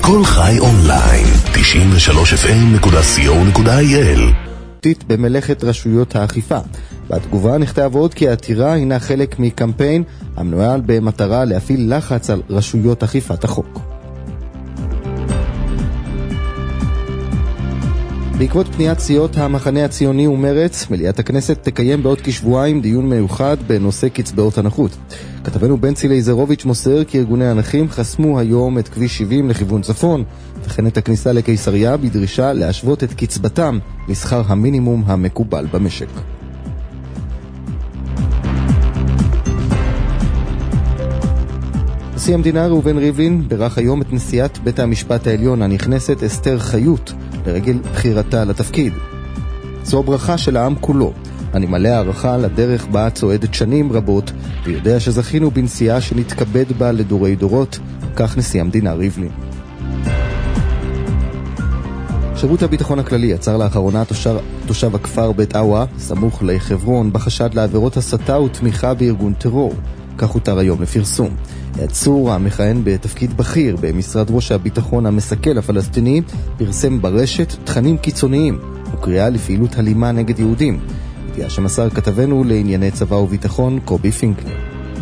כל חי אונליין, 93fm.co.il. במלאכת רשויות האכיפה. בתגובה נכתב עוד כי העתירה הינה חלק מקמפיין המנוהל במטרה להפעיל לחץ על רשויות אכיפת החוק. בעקבות פניית סיעות המחנה הציוני ומרץ, מליאת הכנסת תקיים בעוד כשבועיים דיון מיוחד בנושא קצבאות הנכות. כתבנו בנצי לייזרוביץ' מוסר כי ארגוני הנכים חסמו היום את כביש 70 לכיוון צפון, וכן את הכניסה לקיסריה בדרישה להשוות את קצבתם לשכר המינימום המקובל במשק. נשיא המדינה ראובן ריבלין בירך היום את נשיאת בית המשפט העליון הנכנסת אסתר חיות לרגל בחירתה לתפקיד. זו ברכה של העם כולו. אני מלא הערכה לדרך בה צועדת שנים רבות, ויודע שזכינו בנשיאה שנתכבד בה לדורי דורות, כך נשיא המדינה ריבלין. שירות הביטחון הכללי עצר לאחרונה תושב הכפר בית אווה, סמוך לחברון, בחשד לעבירות הסתה ותמיכה בארגון טרור. כך הותר היום לפרסום. העצור המכהן בתפקיד בכיר במשרד ראש הביטחון המסכל הפלסטיני פרסם ברשת תכנים קיצוניים וקריאה לפעילות הלימה נגד יהודים. ידיעה שמסר כתבנו לענייני צבא וביטחון קובי פינקנר.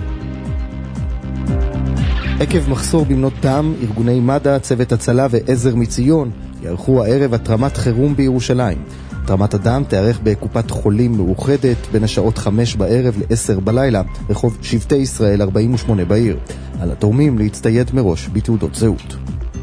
עקב מחסור במנות דם, ארגוני מד"א, צוות הצלה ועזר מציון יערכו הערב התרמת חירום בירושלים. תרמת הדם תארך בקופת חולים מאוחדת בין השעות 5 בערב ל-10 בלילה, רחוב שבטי ישראל 48 בעיר. על התורמים להצטייד מראש בתעודות זהות.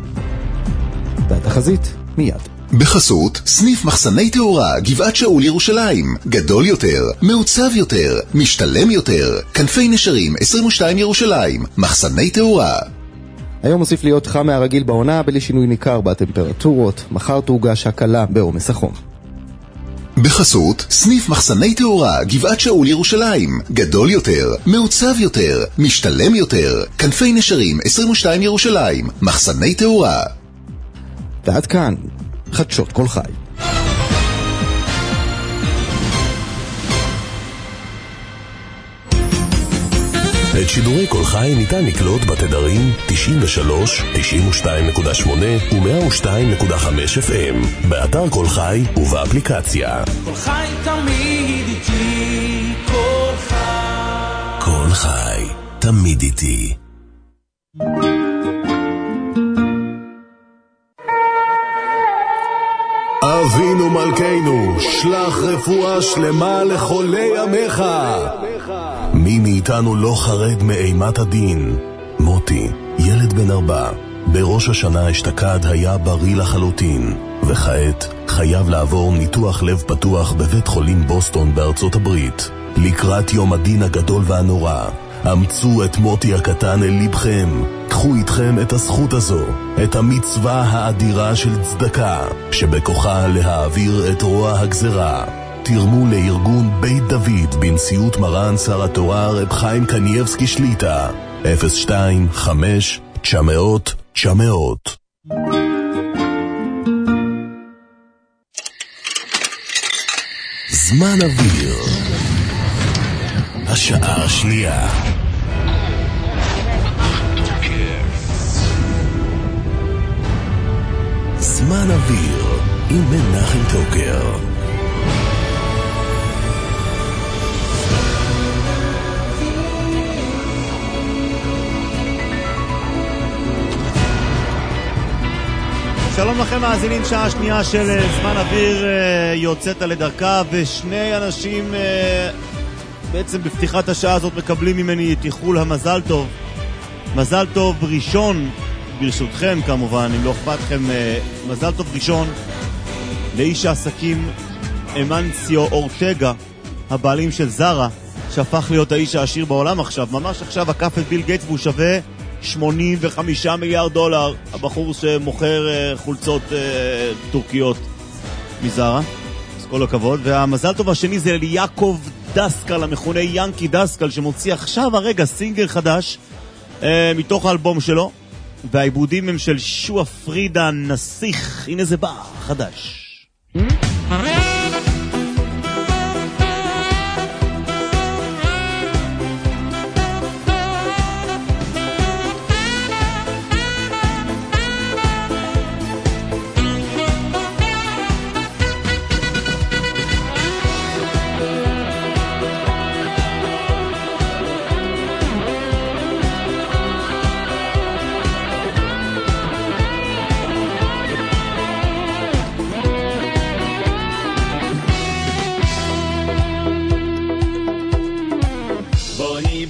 והתחזית מיד. בחסות סניף מחסני תאורה גבעת שאול ירושלים, גדול יותר, מעוצב יותר, משתלם יותר, כנפי נשרים 22 ירושלים, מחסני תאורה. היום מוסיף להיות חם מהרגיל בעונה בלי שינוי ניכר בטמפרטורות, מחר תורגש הקלה בעומס החום. בחסות סניף מחסני תאורה גבעת שאול ירושלים, גדול יותר, מעוצב יותר, משתלם יותר, כנפי נשרים 22 ירושלים, מחסני תאורה. ועד כאן חדשות כל חי. את שידורי כל חי ניתן לקלוט בתדרים 93, 92.8 ו-102.5 FM, באתר כל חי ובאפליקציה. כל חי תמיד איתי, כל חי. כל חי תמיד איתי. אבינו מלכנו, שלח רפואה שלמה לחולי עמך. מי מאיתנו לא חרד מאימת הדין? מוטי, ילד בן 4, בראש השנה אשתקד היה בריא לחלוטין, וכעת חייב לעבור ניתוח לב פתוח בבית חולים בוסטון בארצות הברית. לקראת יום הדין הגדול והנורא, אמצו את מוטי הקטן אל לבכם. קחו איתכם את הזכות הזו, את המצווה האדירה של צדקה, שבכוחה להעביר את רוע הגזרה. תרמו לארגון בית דוד בנשיאות מרן שר התורה רב חיים קנייבסקי שליטה, 025-900-900. זמן אוויר, השעה השנייה. זמן אוויר עם מנחם טוקר. שלום לכם מאזינים, שעה שנייה של זמן אוויר יוצאת לדרכה, ושני אנשים בעצם בפתיחת השעה הזאת מקבלים ממני את איחול המזל טוב. מזל טוב ראשון, ברשותכם כמובן, אם לא אכפתכם, מזל טוב ראשון לאיש העסקים אמנציו אורטגה, הבעלים של זרה, שהפך להיות האיש העשיר בעולם עכשיו. ממש עכשיו עקף את ביל גייטס והוא שווה $85 מיליארד. הבחור שמוכר חולצות טורקיות מזרה, אז כל הכבוד. והמזל טוב השני זה ליעקב דסקל, המכונה ינקי דסקל, שמוציא עכשיו הרגע סינגל חדש מתוך האלבום שלו, והעיבודים הם של שועה פרידה נסיך. הנה זה בא חדש.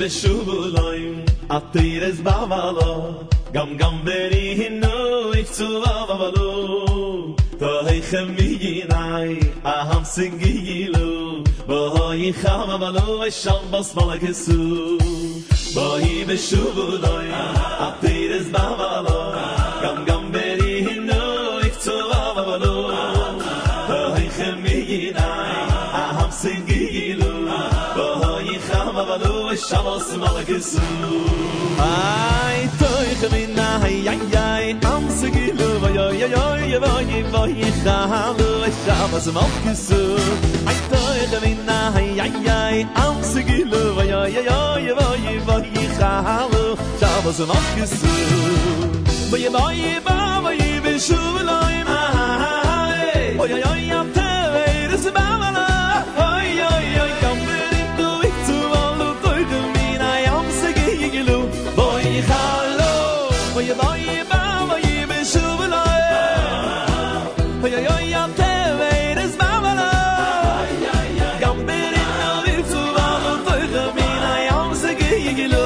בשובלוים עתירס בעמלו גם בני הינו יפצו עבלו תהיכם מייני אהם סגילו בואי חם עבלו ושלבס מלכסו בואי בשובלוים עתירס בעמלו גם בני הינו יפצו עבלו תהיכם מייני אהם סגילו בואי חם עבלו ושלבס מלכסו ay toy khmina ay ay am sigilo ay ay ay ay khalu shabas malkisu ay toy khmina ay ay am sigilo ay ay ay khalu shabas malkisu bay bishulay ay ay ay teres bamala ay ay ay kamberin tu itu alu toy khmina am sigilo Hallo, oye boye baba ye beshuvla. Oye oye te veres babala. Gamberin no vitsu valo toy khamina yam segilo.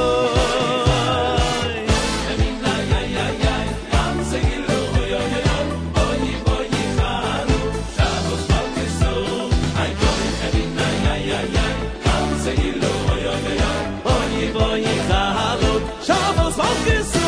Khamina yam segilo oye boye halu shabos malkeso. Ay toy khamina yam segilo oye boye halu shabos malkeso.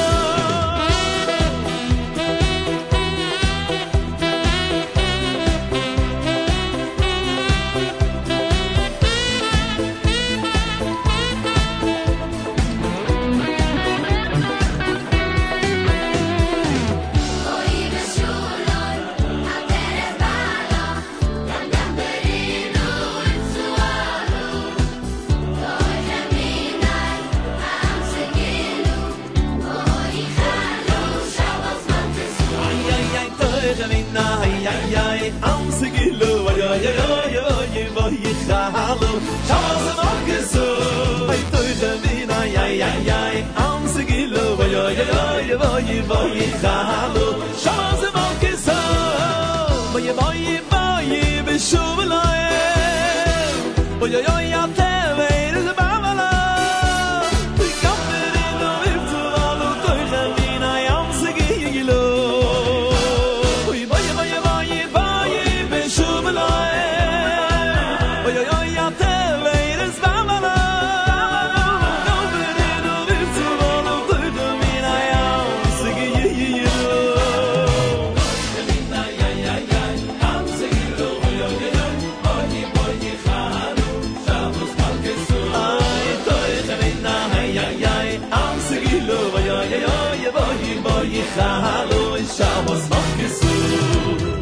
I'm sigilo ay ay ay ay boy khalu shabas malkeso ay toy khamina ay ay ay I'm sigilo ay ay ay boy khalu shabas malkeso boy bishuvla ay ay ay tever babala kamberin no virtualo toy khamina I'm sigilo Hallo, ich schau was noch gesucht.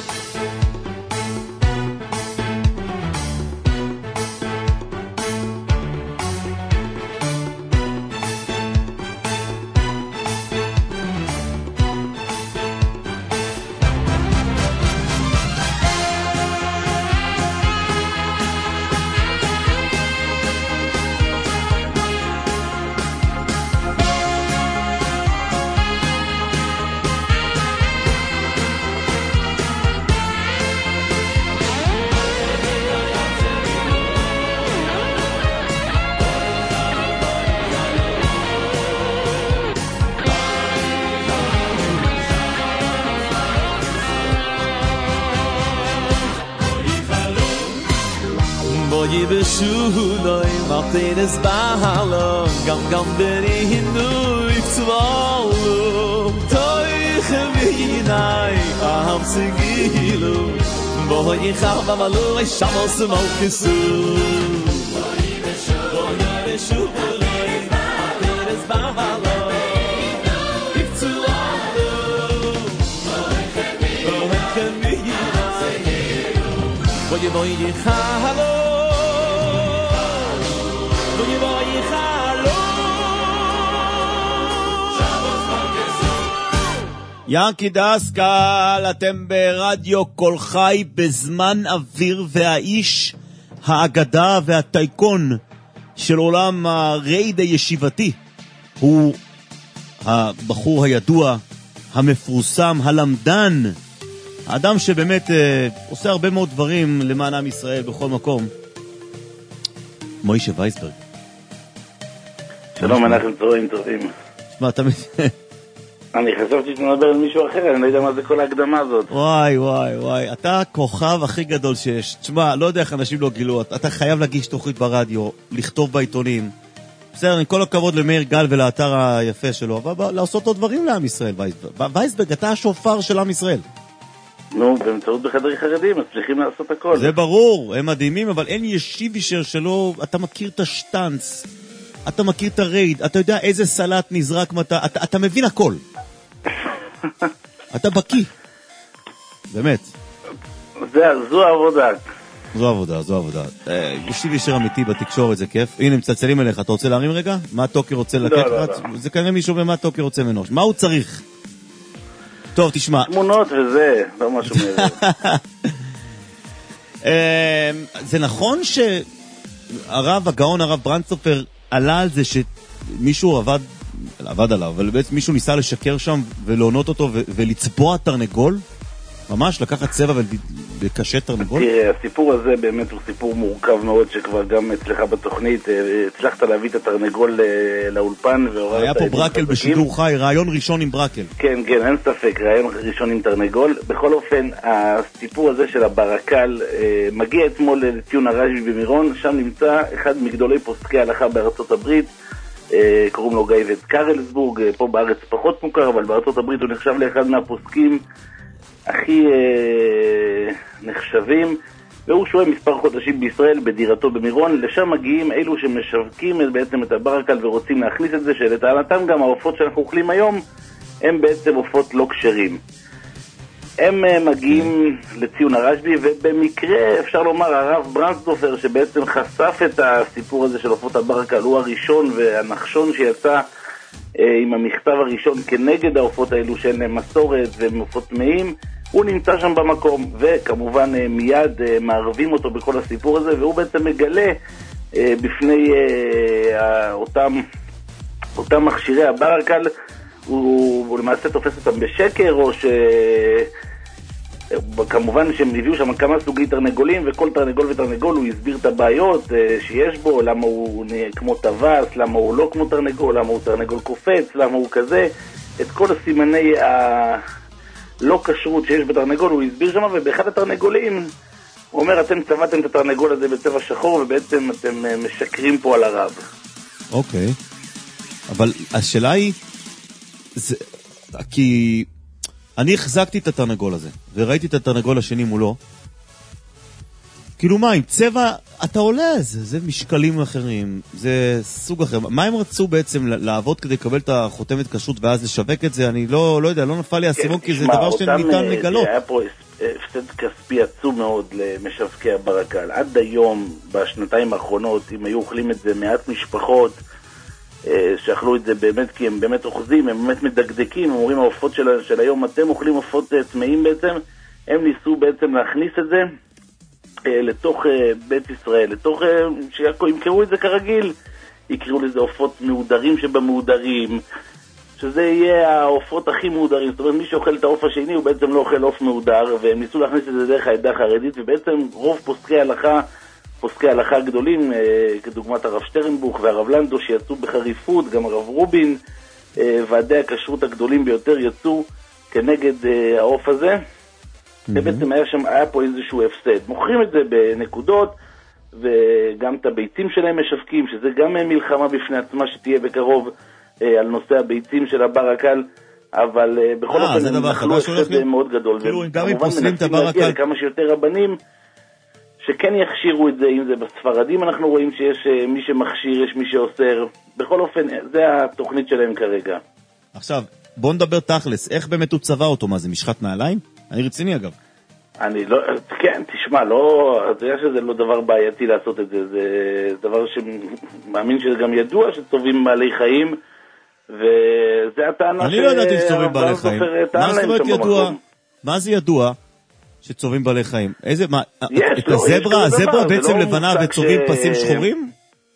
Boye beshuloy matenes bahalo gam beri hinu iftsvalo toy khvinay aham sigilo boye khava malo shamos malkesu boye beshuloy matenes bahalo iftsvalo boye khvinay boye khalo ינקי דסקל, אתם ברדיו כל חי בזמן אוויר, והאיש, האגדה והטייקון של עולם הרייד הישיבתי הוא הבחור הידוע, המפורסם, הלמדן, האדם שבאמת עושה הרבה מאוד דברים למען עם ישראל בכל מקום, מוישה וייסברג. שלום, אנחנו צהריים טובים. מה, אתה... אני חשבתי שנדבר על מישהו אחר, אני לא יודע מה זה כל ההקדמה הזאת. וואי, אתה הכוכב הכי גדול שיש. תשמע, לא יודע איך אנשים לא גילו, אתה חייב להגיש תוכנית ברדיו, לכתוב בעיתונים. בסדר, עם כל הכבוד למאיר גל ולאתר היפה שלו, אבל לעשות עוד דברים לעם ישראל, וייסברג, אתה השופר של עם ישראל. נו, באמצעות בחדרי חרדים, מצליחים לעשות הכל. זה ברור, הם מדהימים, אבל אין ישיבישר שלו, אתה מכיר את השטנץ, אתה מכיר את הרייד, אתה יודע איזה סלט נזרק מתי, אתה מבין הכל. אתה בקי. באמת. זו העבודה. זו עבודה. ישיבישר אמיתי בתקשורת, זה כיף. הנה, מצלצלים אליך, אתה רוצה להרים רגע? מה טוקר רוצה לקט? לא. זה כנראה מישהו ומה טוקר רוצה ממנו. מה הוא צריך? טוב, תשמע. תמונות וזה, לא משהו מעבר. זה נכון הגאון הרב ברנדסטופר עלה על זה שמישהו עבד עליו, אבל בעצם מישהו ניסה לשקר שם ולעונות אותו ולצבוע תרנגול? ממש לקחת צבע ולקשט תרנגול? תראה, הסיפור הזה באמת הוא סיפור מורכב מאוד, שכבר גם אצלך בתוכנית הצלחת להביא את התרנגול לאולפן. היה פה ברקל בשידור חי, רעיון ראשון עם ברקל. כן, אין ספק, רעיון ראשון עם תרנגול. בכל אופן, הסיפור הזה של הברקל מגיע אתמול לציון הרשב"י במירון, שם נמצא אחד מגדולי פוסקי ההלכה בארצות הברית, קוראים לו גייבד קרלסבורג, פה בארץ פחות מוכר, אבל בארצות הברית הוא נחשב לאחד מהפוסקים הכי נחשבים, והוא שוהה מספר חודשים בישראל בדירתו במירון. לשם מגיעים אלו שמשווקים בעצם את הברקל ורוצים להכניס את זה, שלטענתם גם העופות שאנחנו אוכלים היום הם בעצם עופות לא כשרים. הם מגיעים לציון הרשב"י, ובמקרה אפשר לומר הרב ברנדסטופר שבעצם חשף את הסיפור הזה של עופות הברקל, הוא הראשון והנחשון שיצא עם המכתב הראשון כנגד העופות האלו שאין להם מסורת והם עופות טמאים. הוא נמצא שם במקום, וכמובן מיד מערבים אותו בכל הסיפור הזה, והוא בעצם מגלה בפני אותם מכשירי הברקל, הוא למעשה תופס אותם בשקר, או כמובן שהם הביאו שם כמה סוגי תרנגולים, וכל תרנגול ותרנגול הוא הסביר את הבעיות שיש בו, למה הוא כמו טווס, למה הוא לא כמו תרנגול, למה הוא תרנגול קופץ, למה הוא כזה, את כל הסימני לא כשרות שיש בתרנגול הוא הסביר שם, ובאחד התרנגולים הוא אומר, אתם צבעתם את התרנגול הזה בצבע שחור, ובעצם אתם משקרים פה על הרב. אוקיי, אבל השאלה היא, כי אני החזקתי את התרנגול הזה, וראיתי את התרנגול השני מולו, כאילו מה, עם צבע, אתה עולה, זה משקלים אחרים, זה סוג אחר. מה הם רצו בעצם לעבוד כדי לקבל את החותמת כשרות ואז לשווק את זה? אני לא יודע, לא נפל לי הסימון, כי זה דבר שניתן לגלות. היה פה הפסד כספי עצום מאוד למשווקי הברקל. עד היום, בשנתיים האחרונות, אם היו אוכלים את זה מעט משפחות, שאכלו את זה באמת, כי הם באמת אוחזים, הם באמת מדקדקים, הם אומרים העופות של היום, אתם אוכלים עופות טמאים בעצם, הם ניסו בעצם להכניס את זה לתוך בית ישראל, לתוך, שימכרו את זה כרגיל, יקראו לזה עופות מעודרים שבמעודרים, שזה יהיה העופות הכי מעודרים. זאת אומרת, מי שאוכל את העוף השני הוא בעצם לא אוכל עוף מעודר, והם ניסו להכניס את זה דרך העדה החרדית, ובעצם רוב פוסקי ההלכה הגדולים, כדוגמת הרב שטרנבוך והרב לנדו, שיצאו בחריפות, גם הרב רובין, ועדי הכשרות הגדולים ביותר יצאו כנגד העוף הזה. ובעצם היה פה איזשהו הפסד. מוכרים את זה בנקודות, וגם את הביצים שלהם משווקים, שזה גם מלחמה בפני עצמה שתהיה בקרוב על נושא הביצים של הברקל, אבל בכל אופן הם נחלו הפסד מאוד גדול. כאילו גם אם פוסלים את הברקל, כמה שיותר רבנים שכן יכשירו את זה, אם זה בספרדים אנחנו רואים שיש מי שמכשיר, יש מי שאוסר. בכל אופן, זה התוכנית שלהם כרגע. עכשיו, בוא נדבר תכלס, איך באמת הוא צבע אותו? מה, זה משחת נעליים? אני רציני אגב. אני לא, כן, תשמע, לא, אז יש שזה לא דבר בעייתי לעשות את זה, זה דבר שמאמין שזה גם ידוע שצובעים בעלי חיים, וזה הטענה אני לא ידעתי שצובעים בעלי חיים. מה זאת אומרת ידוע? מה זה ידוע שצובעים בעלי חיים? איזה, מה, את הזברה בעצם לבנה וצובעים פסים שחורים?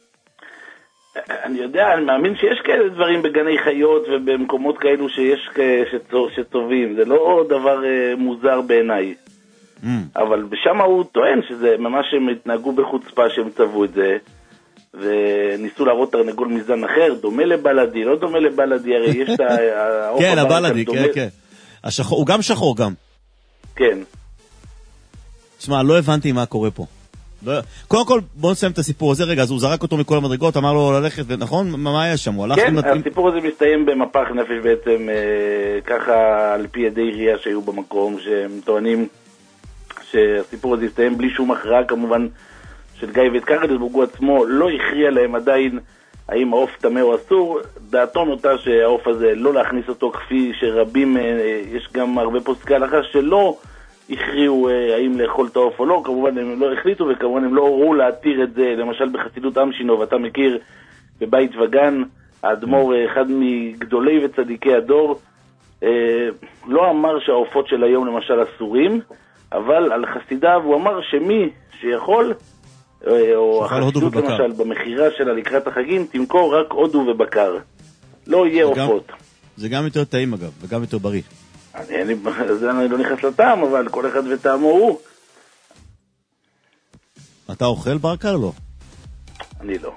אני יודע, אני מאמין שיש כאלה דברים בגני חיות ובמקומות כאלו שיש שצובעים, זה לא דבר מוזר בעיניי. אבל בשם הוא טוען שזה ממש הם התנהגו בחוצפה שהם צבעו את זה, וניסו להראות תרנגול מזן אחר, דומה לבלדי, לא דומה לבלדי, הרי יש את העוף כן, הבלדי, כן. הוא גם שחור גם. כן. תשמע, לא הבנתי מה קורה פה. קודם כל, בואו נסיים את הסיפור הזה. רגע, אז הוא זרק אותו מכל המדרגות, אמר לו ללכת, נכון? מה היה שם? כן, הסיפור הזה מסתיים במפח נפש בעצם, ככה על פי ידי עירייה שהיו במקום, שהם טוענים שהסיפור הזה הסתיים בלי שום הכרעה, כמובן, של גיא וקרלסבורג. הוא עצמו לא הכריע להם עדיין האם העוף טמא או אסור. דעתו נוטה שהעוף הזה לא להכניס אותו, כפי שרבים, יש גם הרבה פוסקי הלכה שלא הכריעו האם לאכול את העוף או לא. כמובן הם לא החליטו, וכמובן הם לא הורו להתיר את זה. למשל בחסידות אמשינוב, אתה מכיר, בבית וגן, האדמו"ר, אחד מגדולי וצדיקי הדור, לא אמר שהעופות של היום למשל אסורים, אבל על חסידיו הוא אמר שמי שיכול, או החסידות למשל במחירה שלה לקראת החגים, תמכור רק הודו ובקר, לא יהיה עופות. זה גם יותר טעים אגב, וגם יותר בריא. אני לא נכנס לטעם, אבל כל אחד וטעמו הוא. אתה אוכל ברקל לא? אני לא.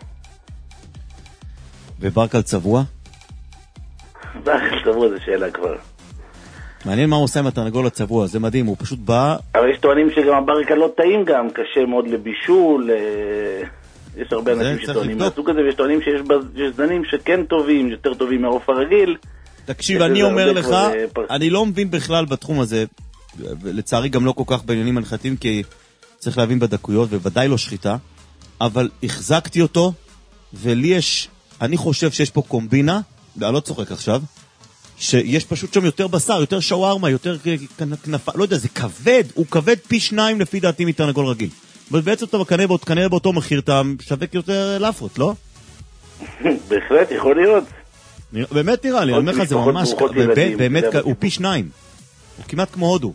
וברקל צבוע? ברקל צבוע זה שאלה כבר. מעניין מה הוא עושה עם התרנגול הצבוע, זה מדהים, הוא פשוט בא... אבל יש טוענים שגם הברקל לא טעים גם, קשה מאוד לבישול, יש הרבה אנשים שטוענים מהסוג הזה, ויש טוענים שיש זנים שכן טובים, יותר טובים מהעוף הרגיל. תקשיב, אני אומר לך, אני לא מבין בכלל בתחום הזה, לצערי גם לא כל כך בעניינים הנחתים, כי צריך להבין בדקויות, וודאי לא שחיטה, אבל החזקתי אותו, ולי יש, אני חושב שיש פה קומבינה, ואני לא צוחק עכשיו, שיש פשוט שם יותר בשר, יותר שווארמה, יותר כנפה, לא יודע, זה כבד, הוא כבד פי 2 לפי דעתי מתרנגול רגיל. ובעצם אתה כנראה באותו מחיר, אתה שווק יותר לאפות, לא? בהחלט, יכול להיות. באמת נראה לי, אני אומר לך, זה ממש, באמת, הוא פי 2. הוא כמעט כמו הודו.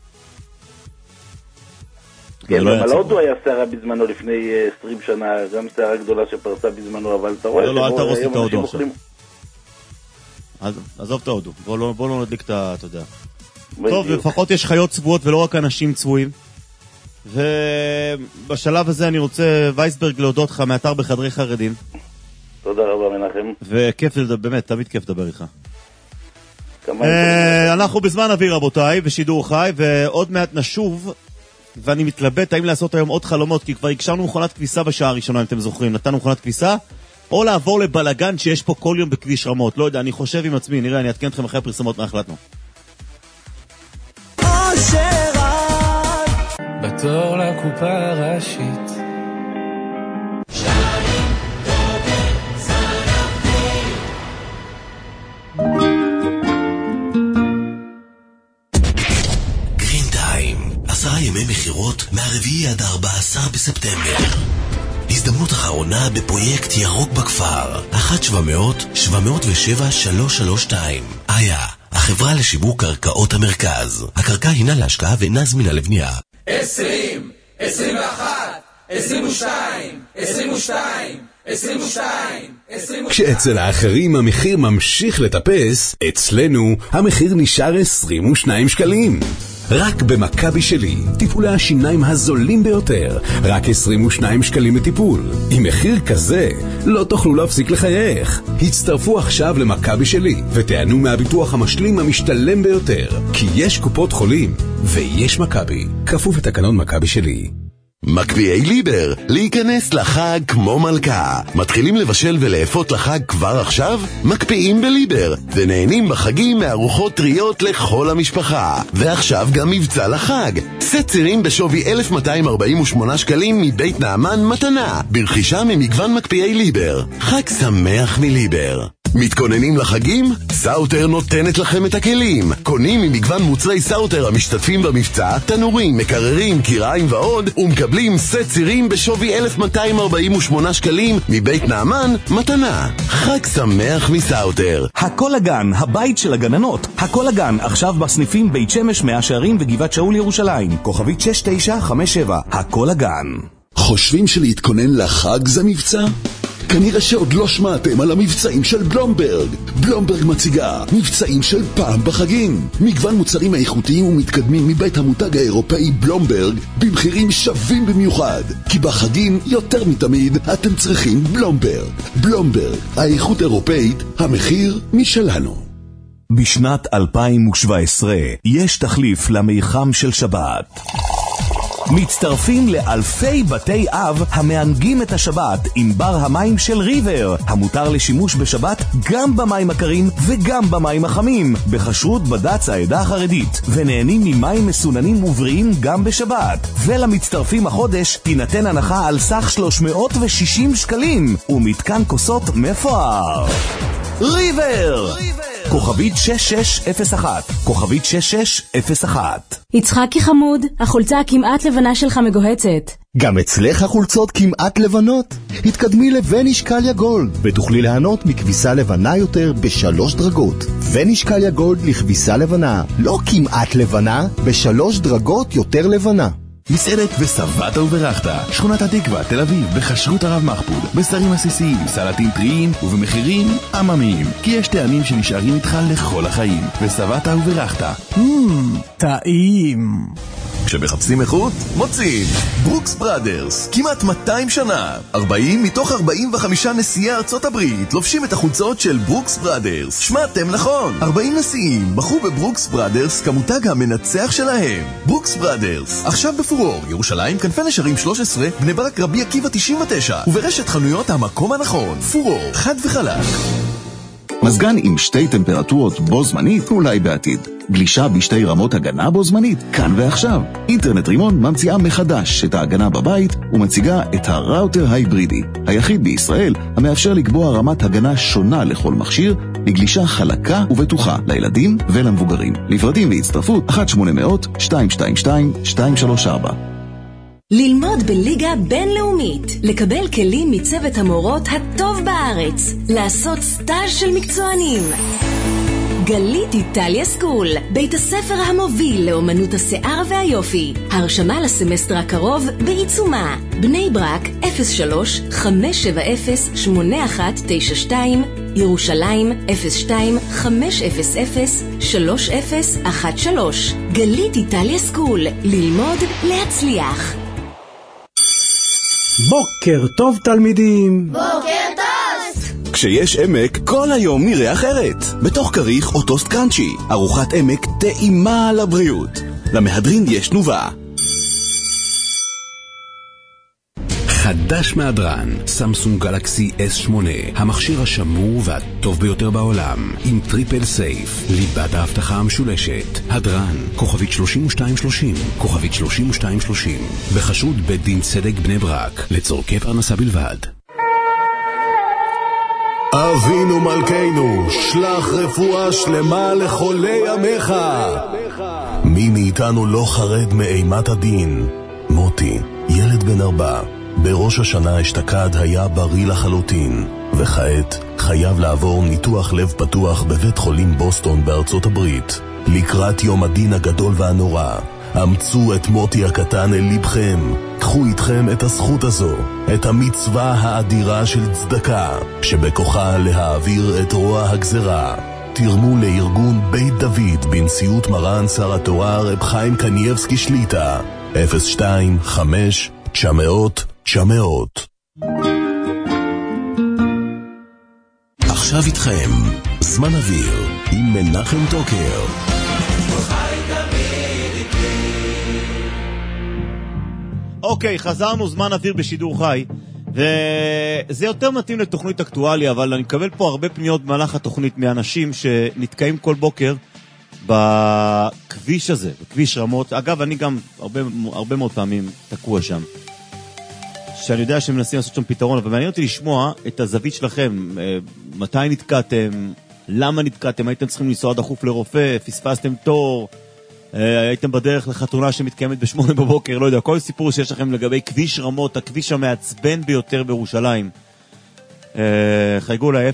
כן, אבל הודו היה שערה בזמנו לפני 20 שנה, גם שערה גדולה שפרצה בזמנו, אבל אתה רואה... לא, אל תרוס את ההודו עכשיו. עזוב את ההודו, בוא לא נדליק את ה... אתה יודע. טוב, לפחות יש חיות צבועות ולא רק אנשים צבועים. ובשלב הזה אני רוצה, וייסברג, להודות לך מאתר בחדרי חרדים. תודה רבה מנחם. וכיף לדבר, באמת, תמיד כיף לדבר איתך. אנחנו בזמן אוויר רבותיי, בשידור חי, ועוד מעט נשוב, ואני מתלבט האם לעשות היום עוד חלומות, כי כבר הקשרנו מכונת כביסה בשעה הראשונה, אם אתם זוכרים, נתנו מכונת כביסה, או לעבור לבלגן שיש פה כל יום בכביש רמות, לא יודע, אני חושב עם עצמי, נראה, אני אתקן אתכם אחרי הפרסמות מה החלטנו. בתור לקופה הראשית גרין טיים, 10 ימי מחירות מהרביעי עד 14 בספטמבר. הזדמנות אחרונה בפרויקט ירוק בכפר, 1-700-707-332. איה, החברה לשיווק קרקעות המרכז. הקרקע הינה להשקעה ואינה זמינה לבנייה. 20, 21, 22, 22, 22, 22. כשאצל האחרים המחיר ממשיך לטפס, אצלנו המחיר נשאר 22 שקלים. רק במכבי שלי, טיפולי השיניים הזולים ביותר, רק 22 שקלים לטיפול. עם מחיר כזה, לא תוכלו להפסיק לחייך. הצטרפו עכשיו למכבי שלי, ותענו מהביטוח המשלים המשתלם ביותר. כי יש קופות חולים, ויש מכבי. כפוף לתקנון מכבי שלי. מקפיאי ליבר, להיכנס לחג כמו מלכה. מתחילים לבשל ולאפות לחג כבר עכשיו? מקפיאים בליבר, ונהנים בחגים מארוחות טריות לכל המשפחה. ועכשיו גם מבצע לחג. סט צירים בשווי 1,248 שקלים מבית נעמן מתנה. ברכישה ממגוון מקפיאי ליבר. חג שמח מליבר. מתכוננים לחגים? סאוטר נותנת לכם את הכלים. קונים ממגוון מוצרי סאוטר המשתתפים במבצע, תנורים, מקררים, קיריים ועוד, ומקבלים סט צירים בשווי 1,248 שקלים מבית נעמן מתנה. חג שמח מסאוטר. הכל הגן, הבית של הגננות. הכל הגן, עכשיו בסניפים בית שמש, מאה שערים וגבעת שאול ירושלים. כוכבית 6957. הכל הגן. חושבים שלהתכונן לחג זה מבצע? כנראה שעוד לא שמעתם על המבצעים של בלומברג. בלומברג מציגה מבצעים של פעם בחגים. מגוון מוצרים איכותיים ומתקדמים מבית המותג האירופאי בלומברג במחירים שווים במיוחד. כי בחגים יותר מתמיד אתם צריכים בלומברג. בלומברג, האיכות אירופאית, המחיר משלנו. בשנת 2017 יש תחליף למיחם של שבת. מצטרפים לאלפי בתי אב המענגים את השבת עם בר המים של ריבר, המותר לשימוש בשבת גם במים הקרים וגם במים החמים, בכשרות בד"ץ העדה החרדית, ונהנים ממים מסוננים ובריאים גם בשבת. ולמצטרפים החודש תינתן הנחה על סך 360 שקלים ומתקן כוסות מפואר. ריבר! כוכבית 6601, כוכבית 6601. יצחקי חמוד, החולצה הכמעט לבנה שלך מגוהצת. גם אצלך החולצות כמעט לבנות? התקדמי לווניש קליה גולד ותוכלי ליהנות מכביסה לבנה יותר ב3 דרגות. ווניש קליה גולד לכביסה לבנה, לא כמעט לבנה, ב3 דרגות יותר לבנה. מסעדת וסבתא וברכתה, שכונת התקווה, תל אביב, בכשרות הרב מחפוד, בשרים עסיסיים, סלטים טריים ובמחירים עממיים, כי יש טעמים שנשארים איתך לכל החיים. וסבתא וברכתה, טעים. כשמחפשים איכות, מוצאים ברוקס בראדרס, כמעט 200 שנה. 40 מתוך 45 נשיאי ארצות הברית לובשים את החולצות של ברוקס בראדרס. שמעתם נכון, 40 נשיאים בחרו בברוקס בראדרס כמותג המנצח שלהם. ברוקס בראדרס, עכשיו בפורור, ירושלים, כנפי נשרים 13, בני ברק, רבי עקיבא 99, וברשת חנויות המקום הנכון. פורור, חד וחלק. מזגן עם 2 טמפרטורות בו זמנית, אולי בעתיד. גלישה בשתי רמות הגנה בו זמנית, כאן ועכשיו. אינטרנט רימון ממציאה מחדש את ההגנה בבית ומציגה את הראוטר ההיברידי, היחיד בישראל המאפשר לקבוע רמת הגנה שונה לכל מכשיר, לגלישה חלקה ובטוחה לילדים ולמבוגרים. לפרטים והצטרפות 1-800-222-234. ללמוד בליגה בינלאומית, לקבל כלים מצוות המורות הטוב בארץ, לעשות סטאז' של מקצוענים. גלית איטליה סקול, בית הספר המוביל לאומנות השיער והיופי. הרשמה לסמסטר הקרוב בעיצומה. בני ברק 03-570-8192, ירושלים 02-500-3013. גלית איטליה סקול, ללמוד להצליח. בוקר טוב תלמידים. בוקר טוב. כשיש עמק, כל היום נראה אחרת. בתוך כריך או טוסט קראנצ'י, ארוחת עמק טעימה לבריאות. למהדרין יש תנובה. חדש מהדרן, סמסונג גלקסי S8, המכשיר השמור והטוב ביותר בעולם, עם טריפל סייף, ליבת ההבטחה המשולשת. הדרן, כוכבית 3230, כוכבית 3230, בחשוד בית דין צדק בני ברק, לצורכי פרנסה בלבד. אבינו מלכנו, שלח רפואה שלמה לחולי עמך. מי מאיתנו לא חרד מאימת הדין? מוטי, ילד בן 4, בראש השנה אשתקד היה בריא לחלוטין, וכעת חייב לעבור ניתוח לב פתוח בבית חולים בוסטון בארצות הברית. לקראת יום הדין הגדול והנורא, אמצו את מוטי הקטן אל לבכם. קחו איתכם את הזכות הזו, את המצווה האדירה של צדקה, שבכוחה להעביר את רוע הגזרה. תרמו לארגון בית דוד בנשיאות מרן שר התורה רב חיים קנייבסקי שליטה, 025-900-900. עכשיו איתכם זמן אוויר עם מנחם טוקר. אוקיי, חזרנו, זמן אוויר בשידור חי, וזה יותר מתאים לתוכנית אקטואליה, אבל אני מקבל פה הרבה פניות במהלך התוכנית מאנשים שנתקעים כל בוקר בכביש הזה, בכביש רמות. אגב, אני גם הרבה מאוד פעמים תקוע שם, שאני יודע שהם מנסים לעשות שם פתרון, אבל מעניין אותי לשמוע את הזווית שלכם. מתי נתקעתם? למה נתקעתם? הייתם צריכים לנסוע דחוף לרופא? פספסתם תור? הייתם בדרך לחתונה שמתקיימת ב8 בבוקר? לא יודע, כל סיפור שיש לכם לגבי כביש רמות, הכביש המעצבן ביותר בירושלים. חייגו לה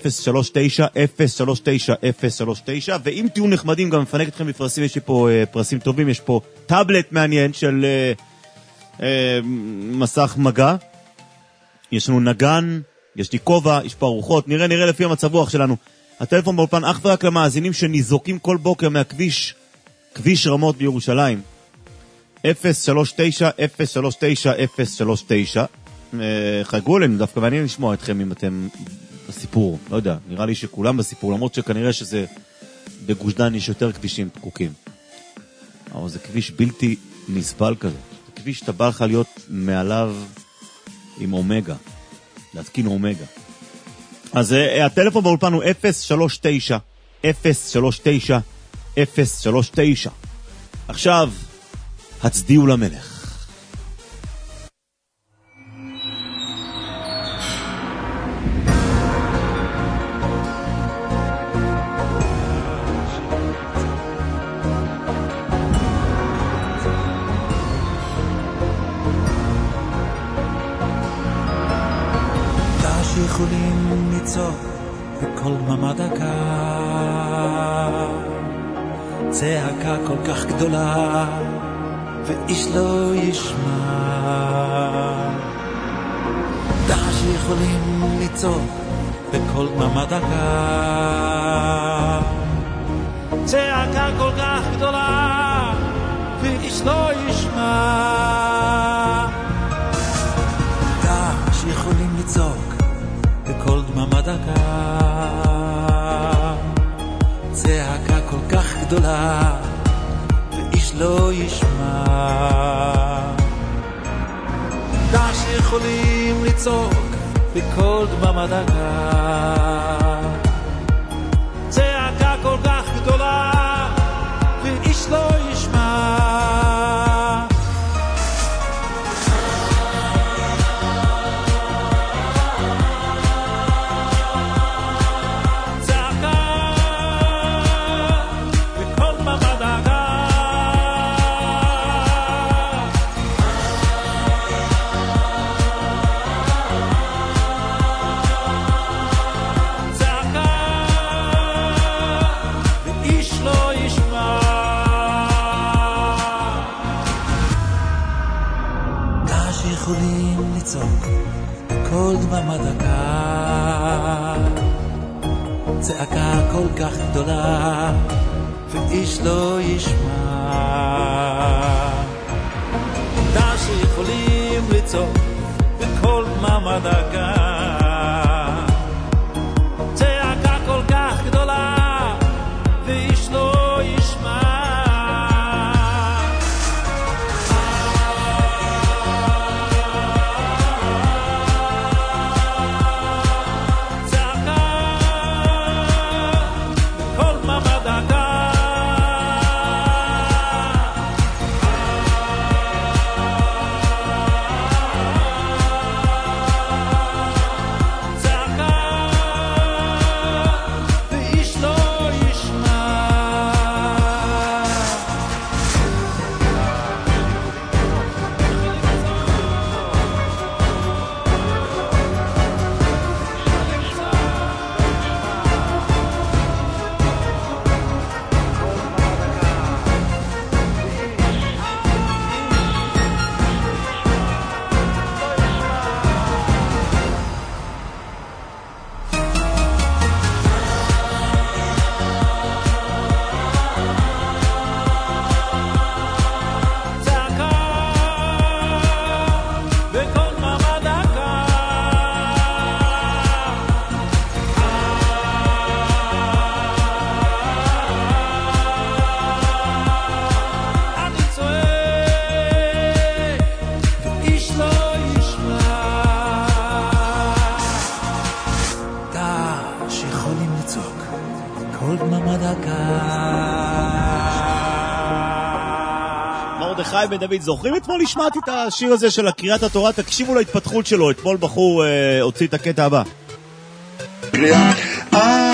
039-039-039, ואם תהיו נחמדים גם מפנק אתכם בפרסים. יש לי פה פרסים טובים, יש פה טאבלט מעניין של מסך מגע, יש לנו נגן, יש לי כובע, יש פה ארוחות, נראה לפי המצב רוח שלנו. הטלפון באולפן אך ורק למאזינים שניזוקים כל בוקר מהכביש, כביש רמות בירושלים. 039-039-039. חגגו אלינו, דווקא מעניין לשמוע אתכם אם אתם בסיפור. לא יודע, נראה לי שכולם בסיפור, למרות שכנראה שזה בגוש דן יש יותר כבישים פקוקים. אבל זה כביש בלתי נסבל כזה. זה כביש שאתה בא לך להיות מעליו עם אומגה. להתקין אומגה. אז הטלפון באולפן הוא 039-039-039. עכשיו, הצדיעו למלך. יכולים לצעוק בכל ממד הקר, צעקה כל כך גדולה ואיש לא ישמע. דע שיכולים לצעוק בכל ממד הקר, צעקה כל כך גדולה ואיש לא ישמע. דע שיכולים לצעוק בכל דממה דקה, צעקה כל כך גדולה ואיש לא ישמע. דע שיכולים לצעוק בכל דממה דקה, צעקה כל כך גדולה ואיש לא ישמע. כל דממה דקה, צעקה כל כך גדולה ואיש לא ישמע. דע שיכולים לצעוק בכל דממה דקה, צעקה כל כך גדולה ואיש לא ישמע. מרדכי בן דוד, זוכרים אתמול השמעתי את השיר הזה של קריאת התורה? תקשיבו להתפתחות שלו, אתמול בחור הוציא את הקטע הבא. קריאת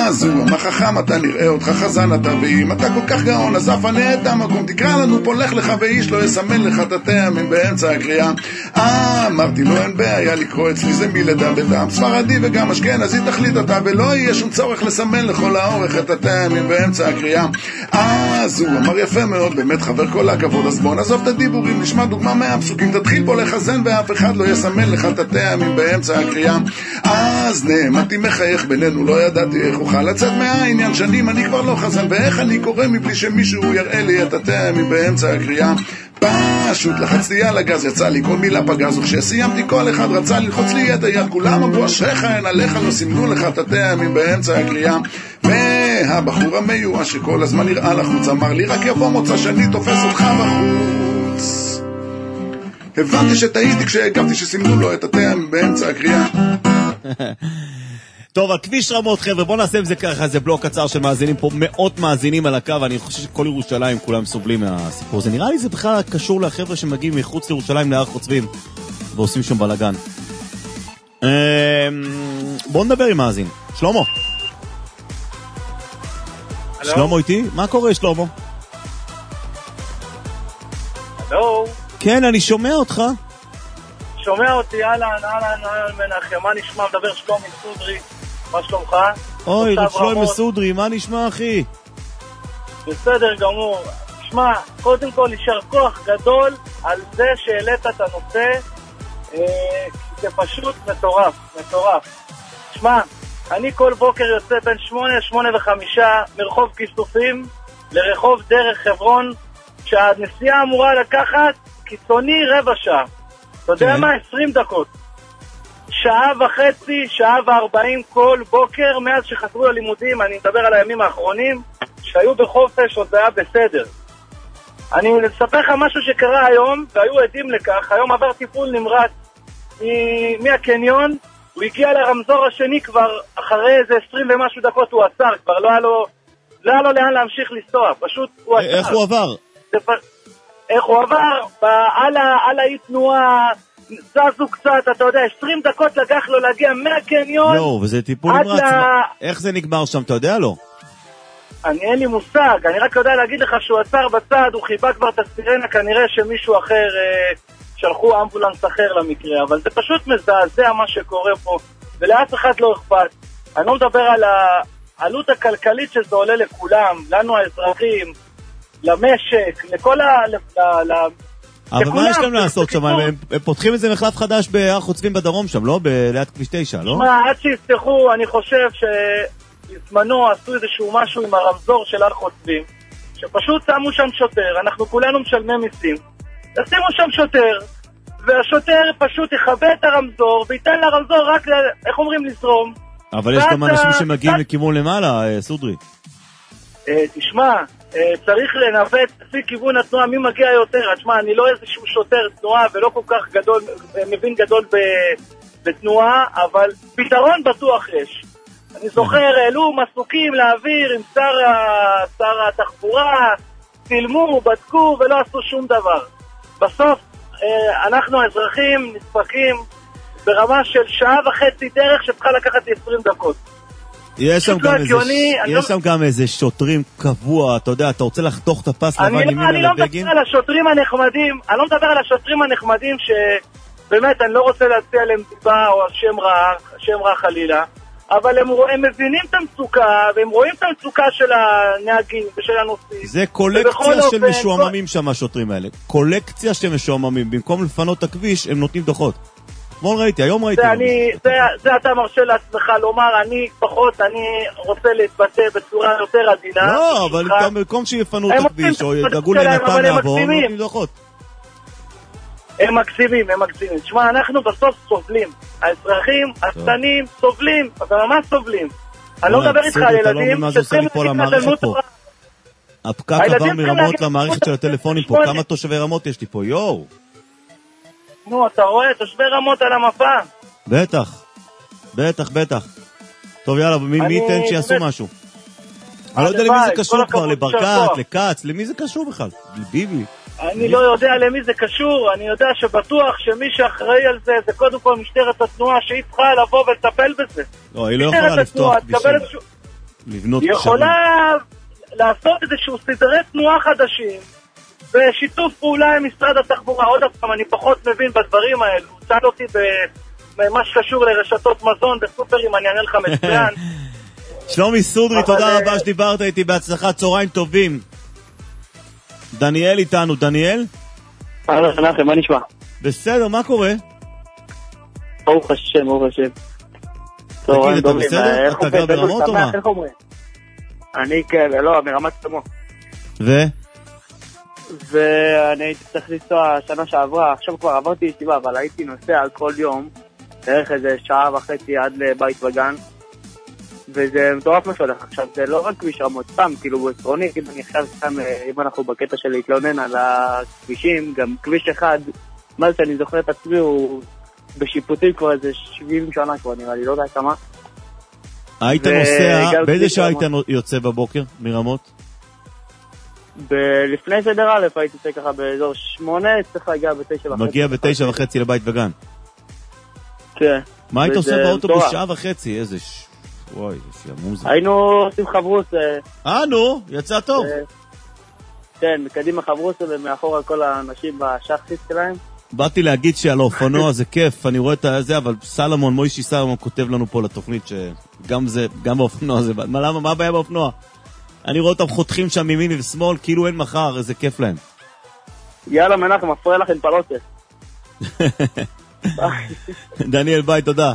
אז הוא אמר חכם אתה נראה אותך חזן אתה, ואם אתה כל כך גאון אז אפנה את המקום, תקרא לנו פה לך לך ואיש לא יסמן לך את הטעמים באמצע הקריאה. אמרתי לו אין בעיה לקרוא אצלי זה מלידה בדם ספרדי וגם אשכנזי תחליט אתה, ולא יהיה שום צורך לסמן לכל האורך את הטעמים באמצע הקריאה. אז הוא אמר יפה מאוד באמת חבר כל הכבוד, אז בוא נעזוב את הדיבורים נשמע דוגמה מהפסוקים, תתחיל בו לחזן ואף אחד לא יסמן לך את הטעמים באמצע הקריאה. אז נעמדתי מחייך בינינו לא ידעתי איך אוכל לצאת מהעניין, שנים אני כבר לא חזן ואיך אני קורא מבלי שמישהו יראה לי את הטעמים באמצע הקריאה. פשוט לחצתי על הגז יצא לי כל מילה פגז, וכשסיימתי כל אחד רצה ללחוץ לי את היד, כולם אמרו אשריך אין עליך לא סימנו לך את הטעמים באמצע הקריאה. והבחור המיואש שכל הזמן נראה לחוץ אמר לי רק יבוא מוצא שאני תופס אותך בחוץ. הבנתי שטעיתי כשהגבתי שסימנו לו את הטעמים באמצע הקריאה. טוב, על כביש רמות חבר'ה, בוא נעשה עם זה ככה, זה בלוק קצר של מאזינים פה, מאות מאזינים על הקו, אני חושב שכל ירושלים כולם סובלים מהסיפור הזה. נראה לי זה בכלל קשור לחבר'ה שמגיעים מחוץ לירושלים להר חוצבים ועושים שם בלגן. בוא נדבר עם מאזין. שלמה. שלמה איתי? מה קורה שלמה? הלו? כן, אני שומע אותך. שומע אותי, אהלן מנחם, מה נשמע? מדבר שלומי סודרי, מה שלומך? אוי, שלומי סודרי, מה נשמע אחי? בסדר גמור. תשמע, קודם כל יישר כוח גדול על זה שהעלית את הנושא, זה פשוט מטורף, מטורף. תשמע, אני כל בוקר יוצא בין 8-8:05 מרחוב כיסופים לרחוב דרך חברון, שהנסיעה אמורה לקחת קיצוני רבע שעה. אתה יודע מה? 20 דקות. שעה וחצי, שעה ו40 כל בוקר, מאז שחזרו ללימודים, אני מדבר על הימים האחרונים, שהיו בחופש, עוד זה היה בסדר. אני אספר לך משהו שקרה היום, והיו עדים לכך, היום עבר טיפול נמרץ מהקניון, הוא הגיע לרמזור השני כבר, אחרי איזה 20 ומשהו דקות הוא עצר, כבר לא היה לו לאן להמשיך לנסוע, פשוט הוא עצר. איך הוא עבר? איך הוא עבר? על האי תנועה, זזו קצת, אתה יודע, 20 דקות לקח לו להגיע מהקניון. לא, וזה טיפול נמרץ. איך זה נגמר שם, אתה יודע לא? אין לי מושג, אני רק יודע להגיד לך שהוא עצר בצד, הוא חיבה כבר את הסירנה, כנראה שמישהו אחר, שלחו אמבולנס אחר למקרה, אבל זה פשוט מזעזע מה שקורה פה, ולאף אחד לא אכפת. אני לא מדבר על העלות הכלכלית שזה עולה לכולם, לנו האזרחים, למשק, לכל אבל מה יש להם לעשות שם? הם פותחים איזה מחלף חדש בהר חוצבים בדרום שם, לא? ליד כביש 9, לא? מה, עד שיפתחו, אני חושב שבזמנו עשו איזשהו משהו עם הרמזור של הר חוצבים, שפשוט שמו שם שוטר, אנחנו כולנו משלמי מיסים, תשימו שם שוטר, והשוטר פשוט יכבה את הרמזור, וייתן לרמזור רק, איך אומרים, לזרום. אבל יש גם אנשים שמגיעים לכיוון למעלה, סודרי. תשמע, צריך לנווט לפי כיוון התנועה, מי מגיע יותר. תשמע, אני לא איזשהו שוטר תנועה ולא כל כך גדול, מבין גדול בתנועה, אבל פתרון בטוח יש. אני זוכר, העלו מסוקים להעביר עם שר התחבורה, צילמו, בדקו ולא עשו שום דבר. בסוף, אנחנו האזרחים נספקים ברמה של שעה וחצי דרך שצריכה לקחת 20 דקות. יש שם גם איזה שוטרים קבוע, אתה יודע, אתה רוצה לחתוך את הפס לבן ימינה לבגין? אני לא מדבר על השוטרים הנחמדים, אני לא מדבר על השוטרים הנחמדים שבאמת אני לא רוצה להציע להם טיפה או שם רע חלילה, אבל הם מבינים את המצוקה, והם רואים את המצוקה של הנהגים ושל הנוסעים. זה קולקציה של משועממים שם השוטרים האלה, קולקציה של משועממים, במקום לפנות את הכביש הם נותנים דוחות. אתמול ראיתי, היום ראיתי. זה אתה מרשה לעצמך לומר, אני רוצה להתבטא בצורה יותר עדינה. לא, אבל במקום שיפנו את הכביש, או ידאגו לנתן לעבור, הם נותנים דוחות. הם מקסימים. תשמע, אנחנו בסוף סובלים. האזרחים, הקטנים, סובלים. אתה ממש סובלים. אני לא מדבר איתך על ילדים שצריכים להגיד פה. הפקק עבר מרמות למערכת של הטלפונים פה. כמה תושבי רמות יש לי פה? יואו. נו, אתה רואה, תושבי רמות על המפה. בטח. טוב, יאללה, מי ייתן שיעשו משהו? אני לא יודע למי זה קשור כבר, לברקת, לקץ, למי זה קשור בכלל? לביבי. אני לא יודע למי זה קשור, אני יודע שבטוח שמי שאחראי על זה, זה קודם כל משטרת התנועה, שהיא צריכה לבוא ולטפל בזה. לא, היא לא יכולה לפתוח כבישים. לבנות היא יכולה לעשות איזשהו סדרי תנועה חדשים, בשיתוף פעולה עם משרד התחבורה. עוד פעם, אני פחות מבין בדברים האלו. צד אותי במה שקשור לרשתות מזון בסופרים, אני אענה לך מצוין. שלומי סודרי, תודה רבה שדיברת איתי, בהצלחה, צהריים טובים. דניאל איתנו, דניאל? הלאה, נחם, מה נשמע? בסדר, מה קורה? ברוך השם, ברוך השם. תגיד, אתה בסדר? אתה גר ברמות או מה? איך אומרים? אני כן, לא, מרמת שלמה. ואני הייתי צריך לנסוע שנה שעברה, עכשיו כבר עברתי ישיבה, אבל הייתי נוסע כל יום, בערך איזה שעה וחצי עד לבית וגן, וזה מטורף מה שהולך. עכשיו, זה לא רק כביש רמות, סתם, כאילו בעקרוני, כאילו אני עכשיו סתם, אם אנחנו בקטע של להתלונן על הכבישים, גם כביש אחד, מה זה שאני זוכר את עצמי, הוא בשיפוטים כבר איזה 70 שנה כבר, נראה לי, לא יודע כמה. היית נוסע, באיזה שעה היית יוצא בבוקר מרמות? לפני סדר א' הייתי יוצא ככה באזור 8, צריך להגיע ב9:30. מגיע ב9:30 לבית וגן. כן. מה היית עושה באוטובוס שעה וחצי? איזה וואי, זה מוזר. היינו עושים חברוס. נו, יצא טוב. כן, מקדימה חברוס ומאחורה כל האנשים בשחצית שלהם. באתי להגיד שעל האופנוע זה כיף, אני רואה את זה, אבל סלמון, מוישי סלמון כותב לנו פה לתוכנית שגם זה, גם באופנוע זה, למה, מה הבעיה באופנוע? אני רואה אותם חותכים שם מימין ושמאל, כאילו אין מחר, איזה כיף להם. יאללה מנחם, מפריע לכם פלוטה. דניאל, ביי, תודה.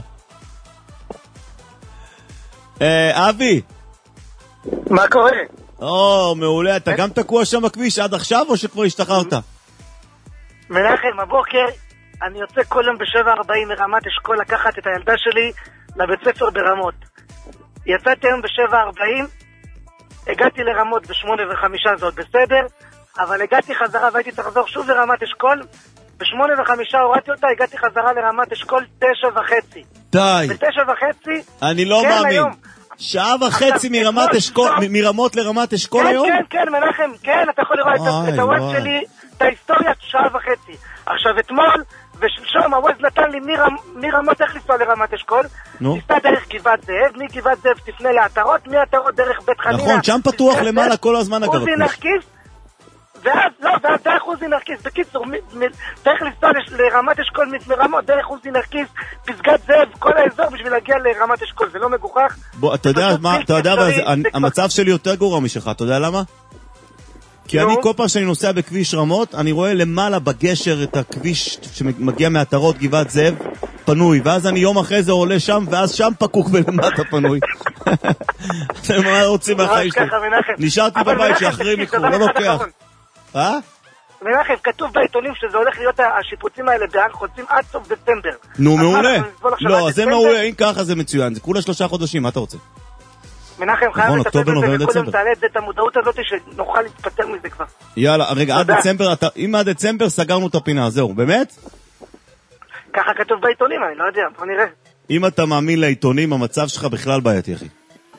אבי. מה קורה? מעולה, אתה גם תקוע שם בכביש עד עכשיו או שכבר השתחררת? מנחם, הבוקר אני יוצא כל יום ב7:40 מרמת אשכול לקחת את הילדה שלי לבית ספר ברמות. יצאתי היום ב7:40, הגעתי לרמות ב8:05, זאת בסדר, אבל הגעתי חזרה והייתי צריך לחזור שוב לרמת אשכול, ב8:05 הורדתי אותה, הגעתי חזרה לרמת אשכול 9:30. די. ב9:30? אני לא מאמין. שעה וחצי מרמות לרמת אשכול היום? כן, מנחם, כן, אתה יכול לראות את הוואט שלי, את ההיסטוריה, 1:30. עכשיו, אתמול ושלשום הוואט נתן לי מרמות איך לנסוע לרמת אשכול, ניסתה דרך גבעת זאב, מגבעת זאב תפנה לעטרות, מעטרות דרך בית חנינה. נכון, שם פתוח למעלה כל הזמן אגב. עוזי נרקיס, ואז דרך עוזי נרקיס, בקיצור, צריך לנסוע לרמת אשכול מרמות, דרך עוזי נרקיס, פסגת זאב, כל האזור בשביל להגיע לרמת אשכול, זה לא מגוחך. בוא, אתה יודע, המצב שלי יותר גרוע משלך, אתה יודע למה? כי אני כל פעם שאני נוסע בכביש רמות, אני רואה למעלה בגשר את הכביש שמגיע מהעטרות גבעת זאב, פנוי, ואז אני יום אחרי זה עולה שם, ואז שם פקוק ולמטה פנוי. אתם מה רוצים מהחיים שלי? נשארתי בבית שאחרים יקחו, לא לוקח. מנחם, כתוב בעיתונים שזה הולך להיות השיפוצים האלה בהר חוצים עד סוף דצמבר. נו, מעולה. לא, זה מעולה, אם ככה זה מצוין, זה כולה 3 חודשים, מה אתה רוצה? מנחם, חייב לטפל בזה וקודם תעלה את המודעות הזאת שנוכל להתפטר מזה כבר. יאללה, רגע, עד דצמבר, אם עד דצמבר סגרנו את הפינה, זהו, באמת? ככה כתוב בעיתונים, אני לא יודע, בוא נראה. אם אתה מאמין לעיתונים, המצב שלך בכלל בעייתי, אחי.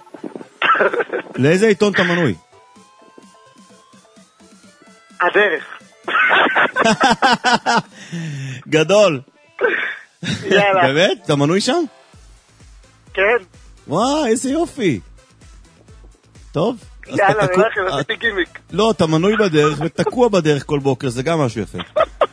לאיזה עיתון אתה מנוי? הדרך. גדול. יאללה. באמת? אתה מנוי שם? כן. וואי, איזה יופי. טוב. יאללה, מנחם, עשיתי גימיק. לא, אתה מנוי בדרך ותקוע בדרך כל בוקר, זה גם משהו יפה.